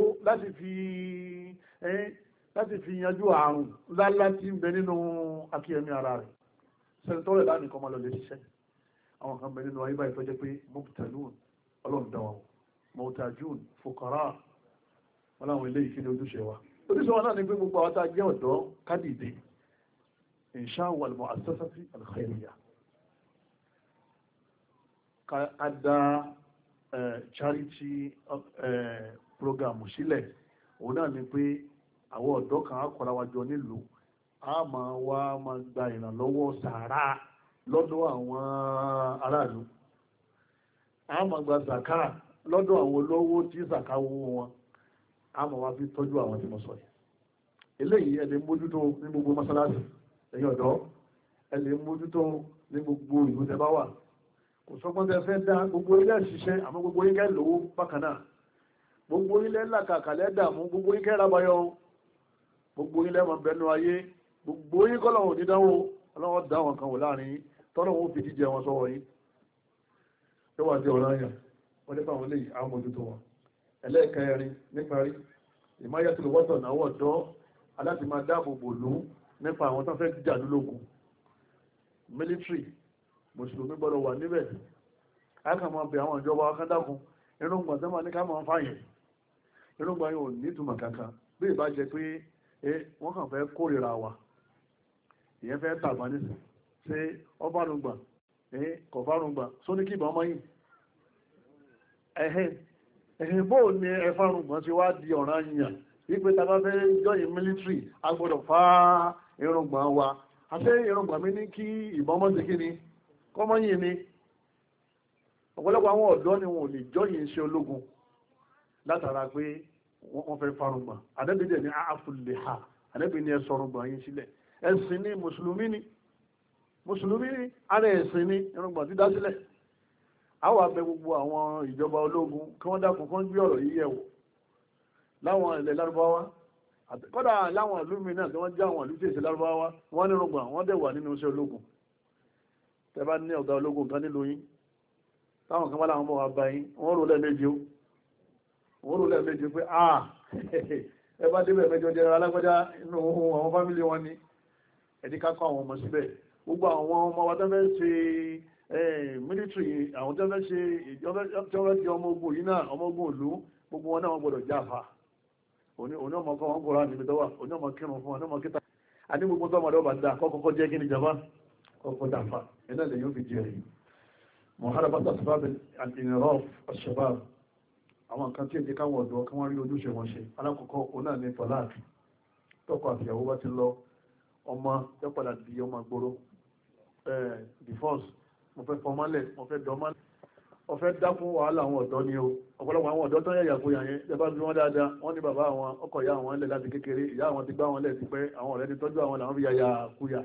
láti fi yanjú àrùn lálá tí ń bẹ nínú akíyẹmí ara rẹ̀ sẹ́nitọ́rẹ̀ láti kọ́ máa lọ lè ṣiṣẹ́ àwọn kan bẹ nínú ayé báyìí tó jẹ́ pé mọ́tàlún ọlọ́run dáwà mọ́tàjún fòkàrà wọn láwọn ilé ìkíni ojúṣe wa ojúṣe wa náà ni pé gbogbo àwọn tá a jẹ́ ọ̀dọ́ kádìdè insha wal mu'assasati al-khairiyya ká dá charity program sílẹ̀ òun náà ni pé àwọn ọ̀dọ́ kan á kọ́ra wájọ nílùú a máa gba ìrànlọ́wọ́ sàárà lọ́dọ̀ àwọn aráàlú a máa gba zaka lọ́dọ̀ àwọn olówó tí zaka wó wọn a máa wá fi tọ́jú àwọn tí mo sọ yìí eléyìí ẹ lè mójútó ní gbogbo mọ́sálásì ẹ̀yin ọ̀dọ́ ẹ lè mójútó ní gbogbo ìlú tẹ́ bá wà kò sọ́gbọ́n tẹ́ fẹ́ dá gbogbo ilé ṣiṣẹ́ àmọ́ gbogbo ilé lówó bákan náà gbogbo ilé làkàkàlẹ̀ dààmú gbogbo ilé rábayọ gbogbo ilé mọ̀ bẹnu ayé gbogbo ilé kọ́lọ̀wọ̀ dídánwò ọlọ́wọ́ dá wọn kan wò láàrin tọ́lọ̀ wọn fi jíjẹ wọn sọ́wọ́ yìí yóò wà jẹ́ ọ̀rọ̀ ayà wọ́n nípa àwọn ilé àmójútó wọn ẹlẹ́ẹ̀kẹrin níparí ìmáyàtúlù wọ́tọ̀ náà ọ̀dọ́ aláti máa dáàbò bò lú nípa àwọn tó fẹ́ jà lólógun military mùsùlùmí gbọ́dọ̀ wà níbẹ̀ aka máa bẹ àwọn ìjọba akádákun irúgbọ̀n tó máa ní ká máa fàyẹ̀ irúgbọ̀n yóò nítumọ̀ kankan bí ìbá jẹ pé wọ́n kàn fẹ́ kórìíra wa ìyẹn fẹ́ tàbá nísìn ṣé ọbárùngbà kọ̀fárùngbà sóníkì ìbọn mọ́yìn ẹ̀hìn bóò ni ẹfárùngbọ̀n ti wá di ọ̀ràn yìnyàn wípé tàbá fẹ́ jọyìn military a gbọ́dọ̀ fá irúgbọ̀n wa àṣẹ irúgbọ̀n mi ní kí ìbọn mọ́ sí kí ni kọ́mọ́yìn ni ọ̀pọ̀lọpọ̀ àwọn ọ̀dọ́ ni wọn ò lè jọyìn iṣẹ́ ológun látara pé wọ́n fẹ́ farùngbọ̀n àdẹ́bìdẹ̀ ní àfùlẹ̀ ha àdẹ́bì ní ẹsọ̀rùngbọ̀n yìí sílẹ̀ ẹ̀sìn ní mùsùlùmí ní ara ẹ̀sìn ní irùngbọ̀n ti dá sílẹ̀ àwọn abẹ gbogbo àwọn ìjọba ológun kí wọ́n dákun kán gbé ọ̀rọ̀ yìí yẹ̀wò láwọn ilẹ̀ lárúbáwá kọ́dà láwọn ìlú mi náà tí wọ́n já àwọn ìlú tí èsì lárúbáwá wọ́n ní irùngbọ̀n wọ́n dẹ̀ wà nínú iṣẹ́ ológun tẹ́ bá ní ọ̀gá ológun kan nílùú yín táwọn kan bá láwọn bọ̀ wá bá yín wọ́n rò lẹ́ẹ̀mejì pé ẹ bá débẹ̀ mẹ́jọ jẹ́ alágbádá inú ohun àwọn fámílì wọn ni ẹ̀dí kákọ́ àwọn ọmọ síbẹ̀ gbogbo àwọn ọmọ wa tó fẹ́ ṣe mílítírì àwọn tó fẹ́ ṣe ìjọba ti ọmọ ogun yìí náà ọmọ ogun ìlú gbogbo wọn náà wọ́n gbọ́dọ̀ jáfa òní ọmọ kọ́ wọn kọ́ra níbi tó wà òní ọmọ kírun fún wọn ọmọ kíta àní gbogbo tó ọmọdé ọba dá kọ́kọ́ jẹ́ kí ni jọba kọ́kọ́ dáfa ẹ̀ náà lè yóò fi jẹ́ rí muharabata asbab al-inhiraf al-shabab àwọn nǹkan tí èdè káwọn ọ̀dọ́ kí wọ́n rí ojúṣe wọn ṣe alákọ̀ọ́kọ́ òun náà ní tọ́láàkì tọ́kọ àtìyàwó bá ti lọ ọmọ yọ padà di ọmọ gbòòrò divorce mo fẹ́ fọmọ́lẹ̀ mo fẹ́ dọ́mọ́lẹ̀ mo fẹ́ dá fún wàhálà àwọn ọ̀dọ́ ni o ọ̀pọ̀lọpọ̀ àwọn ọ̀dọ́ tó ń yẹ̀yà kóyà yẹn ẹ bá bí wọ́n dáadáa wọ́n ní bàbá àwọn ọkọ ìyá àwọn lẹ̀ láti kékeré ìyá àwọn ti gbá wọn lẹ̀ ti pẹ́ àwọn ọ̀rẹ́ ti tọ́jú àwọn làwọn fi yàyà kúyà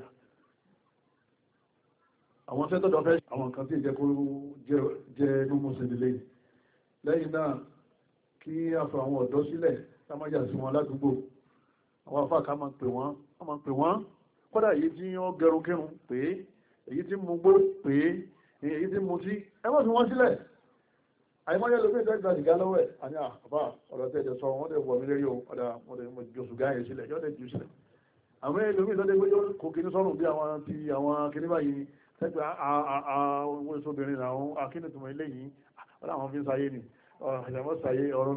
àwọn sẹ́tọ̀dọ̀ fẹ́ àwọn nǹkan tí ìjẹ́ kó jẹ́ mímú sí nílé lẹ́yìn náà kí a fọ àwọn ọ̀dọ́ sílẹ̀ ká má jà sí wọn ládùúgbò àwọn afá ká máa pè wọ́n kódà èyí tí wọ́n gẹrun kírun pé èyí tí mu gbó pé èyí tí mu tí ẹ má fi wọ́n sílẹ̀ àyímáyé lóbi ìjọ ìgbà ìgá lọ́wọ́ ẹ̀ àní àbá ọ̀rọ̀ tẹ́ ẹ̀jẹ̀ sọ wọ́n dẹ̀ wọ̀ mí lérí o ọ̀dà mo jòsù gáyẹ̀ sílẹ̀ yọ́ dẹ̀ jù sílẹ̀ àwọn ẹlòmíì lọ́dẹ̀ gbé kò kìíní sọ́rùn bí àwọn kìíní báyìí tẹ́gbẹ́ àwọn ìṣòbìnrin àwọn akínìtùmọ̀ ilé yìí wọ́n àwọn fi ń sáyé ni àjàmọ́ sáyé ọ̀rọ̀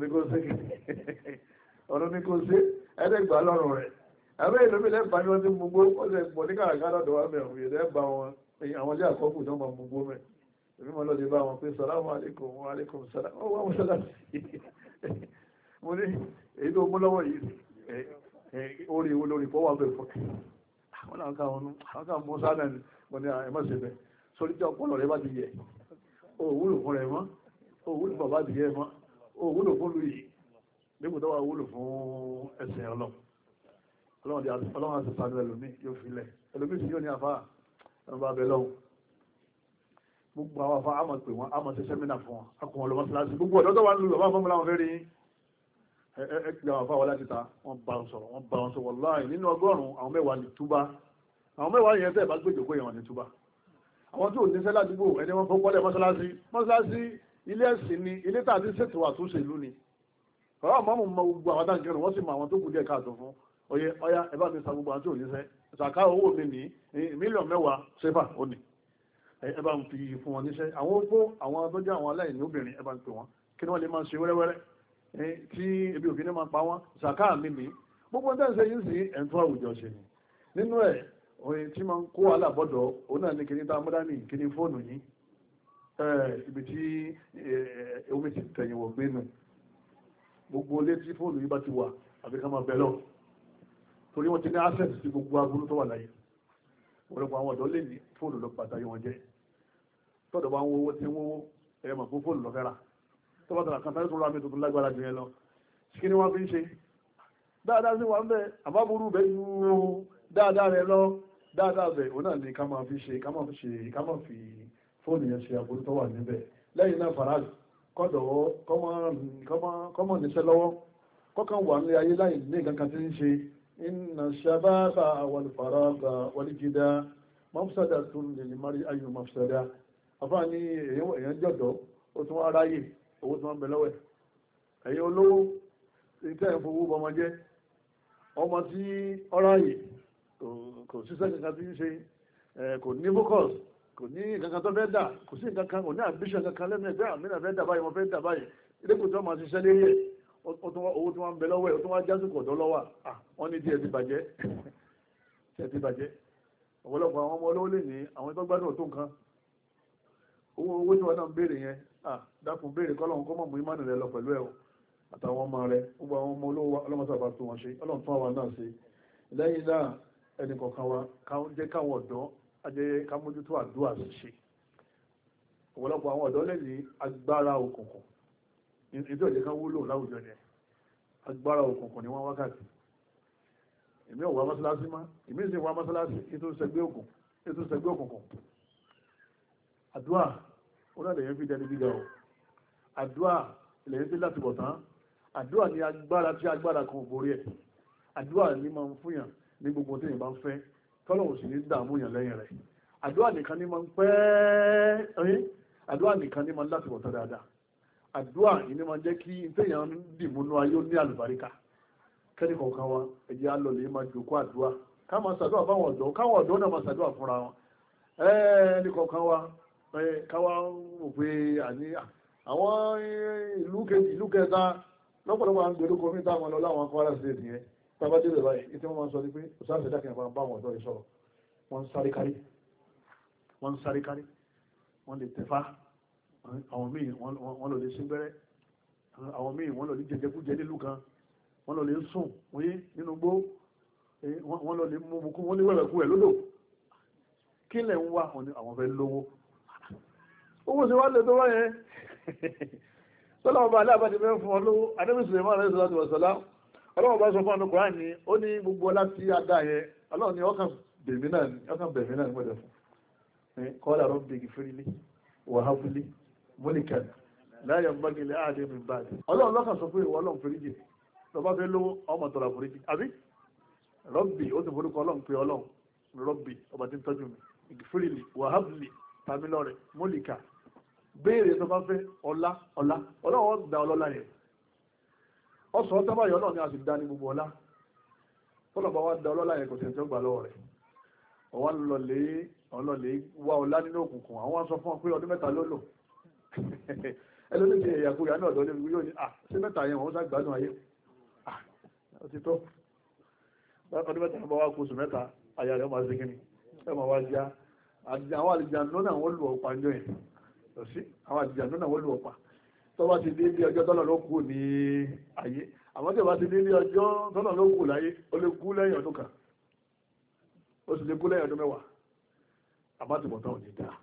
ní kó ṣe ẹ̀ẹ́dẹ́gbà lọ́rùn rẹ̀ ẹ̀rọ ìlúmí lẹ́gbà ní wọ́n ti mú gbó ó lè pọ̀ ní kàràkàrà ọ̀dọ̀ wa mẹ́rin ìrẹ́gbà wọn àwọn ilé àkọ́kù tó máa mú gbó mẹ́ èmi mọ́ lọ́dẹ bá wọn pé sàlámù alaykum wa alaykum salam ó wà wọ́n sọ́dá sí mo ní èyí tó mú lọ́wọ́ yìí orí ìwò lórí pọ̀ wà bẹ̀rẹ̀ fọ́kẹ́ àwọn náà ká mú sáà ní mo ní ẹ̀mọ́ sí bẹ́ẹ̀ sórí tí ọpọlọ rẹ bá ti yẹ òwúlò fún rẹ mọ́ òwúlò bàbá ti yẹ mọ́ òwúlò fún lùyìí nígbà tó wà wúlò fún ẹsẹ̀ ọlọ́run àti sàánú ẹlòmí yóò filẹ̀ ẹlòmí sí yóò ní àfá ẹ̀rọ̀bá abẹ lọ́wọ́ gbogbo àwọn afá àmọ̀ pé wọ́n àmọ̀ sí sẹ́mínà fún wọn akùnrin ọlọ́mọ síláṣí gbogbo ọ̀dọ́ tó wà nílùú ọba fún láwọn fẹ́ rí ẹgbẹ́ àwọn afá wọlé títà wọ́n bá wọn sọ̀rọ̀ wàláhì nínú ọgọ́rùn-ún àwọn mẹ́wàá ní túbá àwọn mẹ́wàá yẹn tẹ́ bá gbèjòkó yẹn wọ́n ní túbá àwọn tí ò ní sẹ́lá àdúgbò ẹni wọ́n fọ́pọ́lẹ̀ mọ́sálásí ilé ẹ̀sìn ni ilé tàbí ṣètò àtúnṣe ìlú ni ọ̀rọ̀ àmọ́ mọ̀ gbogbo àwọn táǹkìrìn wọ́n sì mọ àwọn tó kù díẹ̀ káàtó fún ọya ẹbá mi sa gbogbo àti òníṣẹ́ ìsàká owó mi ní mílíọ̀nù mẹ́wàá sẹ́fà ó ní ẹbá ń fi fún wọn níṣẹ́ àwọn opó àwọn tó jẹ́ àwọn aláìní obìnrin ẹbá ń pè wọ́n kí wọ́n lè máa ṣe wẹ́rẹ́wẹ́rẹ́ tí ebi òfin ní máa pa wọ́n ìsàká mi ní gbogbo ń tẹ́sẹ̀ yìí sí ẹ̀ńtọ́ àwùjọ ṣe ni nínú ẹ̀ oyin tí máa ń kó alábọ́dọ̀ òun náà ní kíní tá a mú dání kíní fóònù yìí ibi tí omi ti tẹ̀yìn wọ̀ gbé nù gbogbo ilé tí fóònù yìí bá ti wà àbí ká máa bẹ̀ lọ torí wọ́n ti ní access sí gbogbo agbóró tó wà láyé ọ̀pọ̀lọpọ̀ àwọn ọ̀dọ́ lè ní fóònù lọ pàtàkì wọn jẹ́ tọ́dọ̀ bá ń wówó tí ń wówó ẹ̀yẹ mọ̀ fún fóònù lọ fẹ́ra tó bá tọ̀rọ̀ kan tàbí tó rọ àmì tuntun lágbára jù yẹn lọ kí ni wọ́n fi ń ṣe dáadáa sí wa ń bẹ àbábúrú bẹ ju dáadáa rẹ lọ dáadáa bẹ òun náà ni ká máa fi fóònù yẹn ṣe àbúrú tó wà níbẹ̀ lẹ́yìn náà faraj kọ́dọ̀ kọ́mọ̀ níṣẹ́ lọ́wọ́ kọ́kàn wà ní ayé láì ní nǹkan tí ń ṣe inna shababa wal faraga wal jida mafsadatun lil mar'i ayu mafsada afá ní èèyàn jọ̀dọ̀ ó tún wá ráyè owó tí wọ́n bẹ lọ́wọ́ ẹ̀ ẹ̀yin olówó ìtẹ́ ìfowó bọmọ jẹ́ ọmọ tí ọ̀ráyè kò síṣẹ́ kankan tí ń ṣe kò ní focus kò ní kankan tó fẹ́ dà kò sí kankan kò ní ambition kankan lẹ́nu ẹgbẹ́ àmìnà fẹ́ dà báyìí wọ́n fẹ́ dà báyìí ilé-ìkùn tí wọ́n máa ṣiṣẹ́ lérí ẹ̀ owó tí wọ́n ń bẹ lọ́wọ́ ẹ̀ tó wá jásùkò ọ̀dọ́ lọ́wọ́ wọ́n ní díẹ̀ ti bàjẹ́ ọ̀pọ̀lọpọ̀ àwọn ọmọ olówó lè ní àwọn tó gbádùn tó nǹkan owó tí wọ́n náà ń béèrè yẹn dákun béèrè kọ́lọ́hún kó mọ̀ mú ìmánì rẹ lọ pẹ̀lú ẹ̀ àtàwọn ọmọ rẹ gbogbo àwọn ọmọ olówó ọlọ́mọsábà tó wọn ṣe ọlọ́run tún àwa náà ṣe lẹ́yìn náà ẹnì kọ̀ọ̀kan wa jẹ́ káwọn ọ̀dọ́ ajẹ́ ká mójútó àdúrà ṣe ọ̀pọ̀lọpọ̀ àwọn ọ̀dọ́ lè ní agbára òkùnkùn ìdí ọ̀jẹ̀ kan wúlò láwùjọ ni agbára òkùnkùn ni wọ́n wákàtí èmi ò wá mọ́sálásí má èmi sì wá mọ́sálásí ètò ìṣẹ́gbẹ́ òkùnkùn àdúrà ó náà lèyìn fi dẹni gíga o àdúrà lèyìn fi láti bọ̀ tán àdúrà ní agbára tí agbára kan ò borí ẹ̀ àdúrà ní máa ń fúnyàn ní gbogbo tí èèyàn bá ń fẹ́ tọ́lọ́wọ́ sì ní dààmú yàn lẹ́yìn rẹ̀ àdúrà nìkan ní máa ń pẹ́ àdúrà nìkan ní máa ń láti bọ̀ tán dáadáa àdúrà yìí ní máa jẹ́ kí téèyàn dìmúnú ayé ní àlùbáríkà kẹ́ni kọ̀ọ̀kan wa ẹ̀jẹ̀ alọ́lẹ̀ máa jòkó àdúrà ká máa ṣàdúrà fáwọn ọ̀dọ́ káwọn ọ̀dọ́ náà máa ṣàdúrà fúnra wọn ẹni kọ̀ọ̀kan wa káwa wò pé àní àwọn ìlú kẹta lọ́pọ̀lọpọ̀ àwọn gbèdókò mi táwọn lọ láwọn Kwara State yẹn tábà dé bẹ̀ báyìí tí wọ́n máa ń sọ ní pé òṣàṣẹ́ dákẹ́ bá àwọn ọ̀dọ́ yìí sọ̀rọ̀ wọ́n ń sáré kárí wọ́n lè tẹ̀fá àwọn míì wọ́n lọ lè ṣe gbẹ́rẹ́ àwọn míì wọ́n lọ lè jẹjẹkújẹ nílùú kan wọ́n lọ lè sùn wọ́n nínú gbó wọ́n lọ lè mú mukú wọ́n lè wẹ̀wẹ̀ kú ẹ̀ lódò kí lẹ̀ ń wá àwọn fẹ́ lówó owó ṣe wá lè tó wáyẹn sọ́lá ọba aláàbájẹ́ fẹ́ fún ọ lówó adébí Suleiman alayhi salatu wa salam ọlọ́wọ́ bá sọ fún ọdún Kùránì ní ó ní gbogbo ọlá tí a dá yẹn ọlọ́run ní ọkàn bẹ̀mí náà ní gbọ́dọ̀ fún kọ́lá rabbi gifirli wa habli mulkan la yanbaghi li ahadin min ba'di ọlọ́run lọ́kàn sọ pé ìwọ ọlọ́run fèrèjì lọ́ba fẹ́ lówó ọmọ tọrọ àforíjì àbí rabbi ó ti forúkọ ọlọ́run pé ọlọ́run rabbi ọba tí ń tọ́jú mi gifirli wa habli tamilọ́rẹ̀ mulkan béèrè tó bá fẹ́ ọlá ọlọ́run dá ọlọ́lá yẹn ọsọ tábàyọ náà ni a sì dá ní gbogbo ọlá tọ́lọ̀bá wá dá ọlọ́lá yẹn kò tẹ̀ tí ó gbà lọ́wọ́ rẹ̀ ọwá ọlọ́lẹ̀ wá ọlá nínú òkùnkùn àwọn sọ fún ọ pé ọdún mẹ́ta ló lò ẹlòmí ti ẹ̀yàkúyà náà ọ̀dọ́ lẹ́nu yóò ní sí mẹ́ta yẹn wọ́n sá gbádùn ayé ó ti tó ọdún mẹ́ta bá wá kóṣù mẹ́ta àyà rẹ̀ máa ṣe kíni ẹ máa wá já àwọn àlìjànú náà wọ́n lù ọ̀pá ń jọ yẹn lọ sí àwọn àlìjànú náà wọ́n lù ọ̀pá tó bá ti dé bí ọjọ́ tọ́lọ̀ ló kú ní ayé àwọn tí ó bá ti dé bí ọjọ́ tọ́lọ̀ ló kú láyé ó lè kú lẹ́yìn ọdún kan ó sì lè kú lẹ́yìn ọdún mẹ́wàá àbátìmọ̀tán ò ní dáa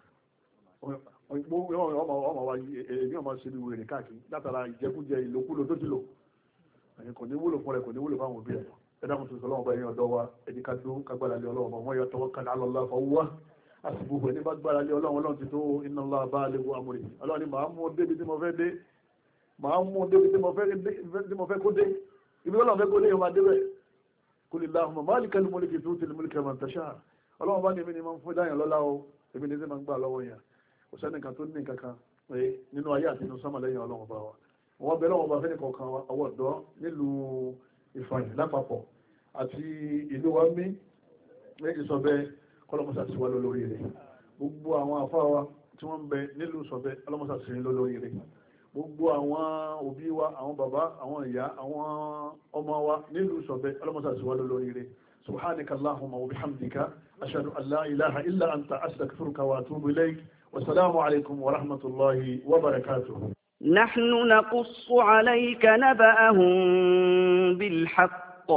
ọmọ wa èmi ọmọ ṣe ní wèrè káàkiri látara ìjẹkújẹ ìlòkulò tó ti lò kò ní wúlò fún rẹ kò ní wúlò fáwọn òbí rẹ ẹ̀dá mo tuntun ọlọ́wọ́ bá yẹn ọ̀dọ́ wa ẹni ká tó kágbára lé ọlọ́wọ́ ọmọ yọ tọwọ́ kan alọ́lá fọwọ́ àsìkò ẹni bá gbára lé ọlọ́wọ́ ti tó iná ńlá bá léwu amúrè ọlọ́wọ́ ni màá mú débi tí mo fẹ́ dé màá mú débi tí mo fẹ́ kó dé ibi ọlọ́wọ́ fẹ́ kó dé yóò máa dé bẹ́ẹ̀ kul Allahumma malikal mulki tu'til mulka man tasha ọlọ́wọ́ bá ní èmi ni máa ń fún dáyàn lọ́lá o èmi ni máa ń gbà lọ́wọ́ yẹn kò sẹ́nìkan tó ní kankan nínú ayé àti inú sánmà lẹ́yìn ọlọ́wọ́ bá wa wọ́n bẹ̀rẹ̀ wọn bá fẹ́ nìkan kan ọwọ́ ọ̀dọ́ nílùú Ìfàyè lápapọ̀ àti ìlú wa mí méjì sọ́bẹ́ kọ́lọ́mọ́sà sí wa lórí rẹ̀ gbogbo àwọn àfáà wa tí wọ́n ń bẹ nílùú sọ́bẹ́ kọ́lọ́mọ́sà sí lórí rẹ̀ gbogbo àwọn òbí wa àwọn bàbá àwọn ìyá àwọn ọmọ wa nílùú sọ́bẹ́ kọ́lọ́mọ́sà sí wa lórí rẹ̀ subhanaka allahumma wa bihamdika ashhadu an la ilaha illa anta astaghfiruka wa atubu ilayk والسلام عليكم ورحمة الله وبركاته. نحن نقص عليك نبأهم بالحق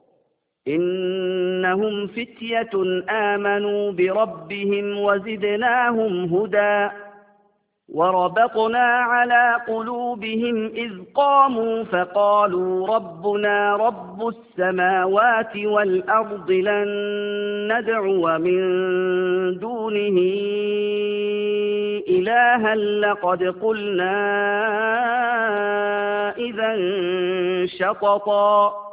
إنهم فتية آمنوا بربهم وزدناهم هدى وربطنا على قلوبهم إذ قاموا فقالوا ربنا رب السماوات والأرض لن ندعو من دونه إلها لقد قلنا إذا شططا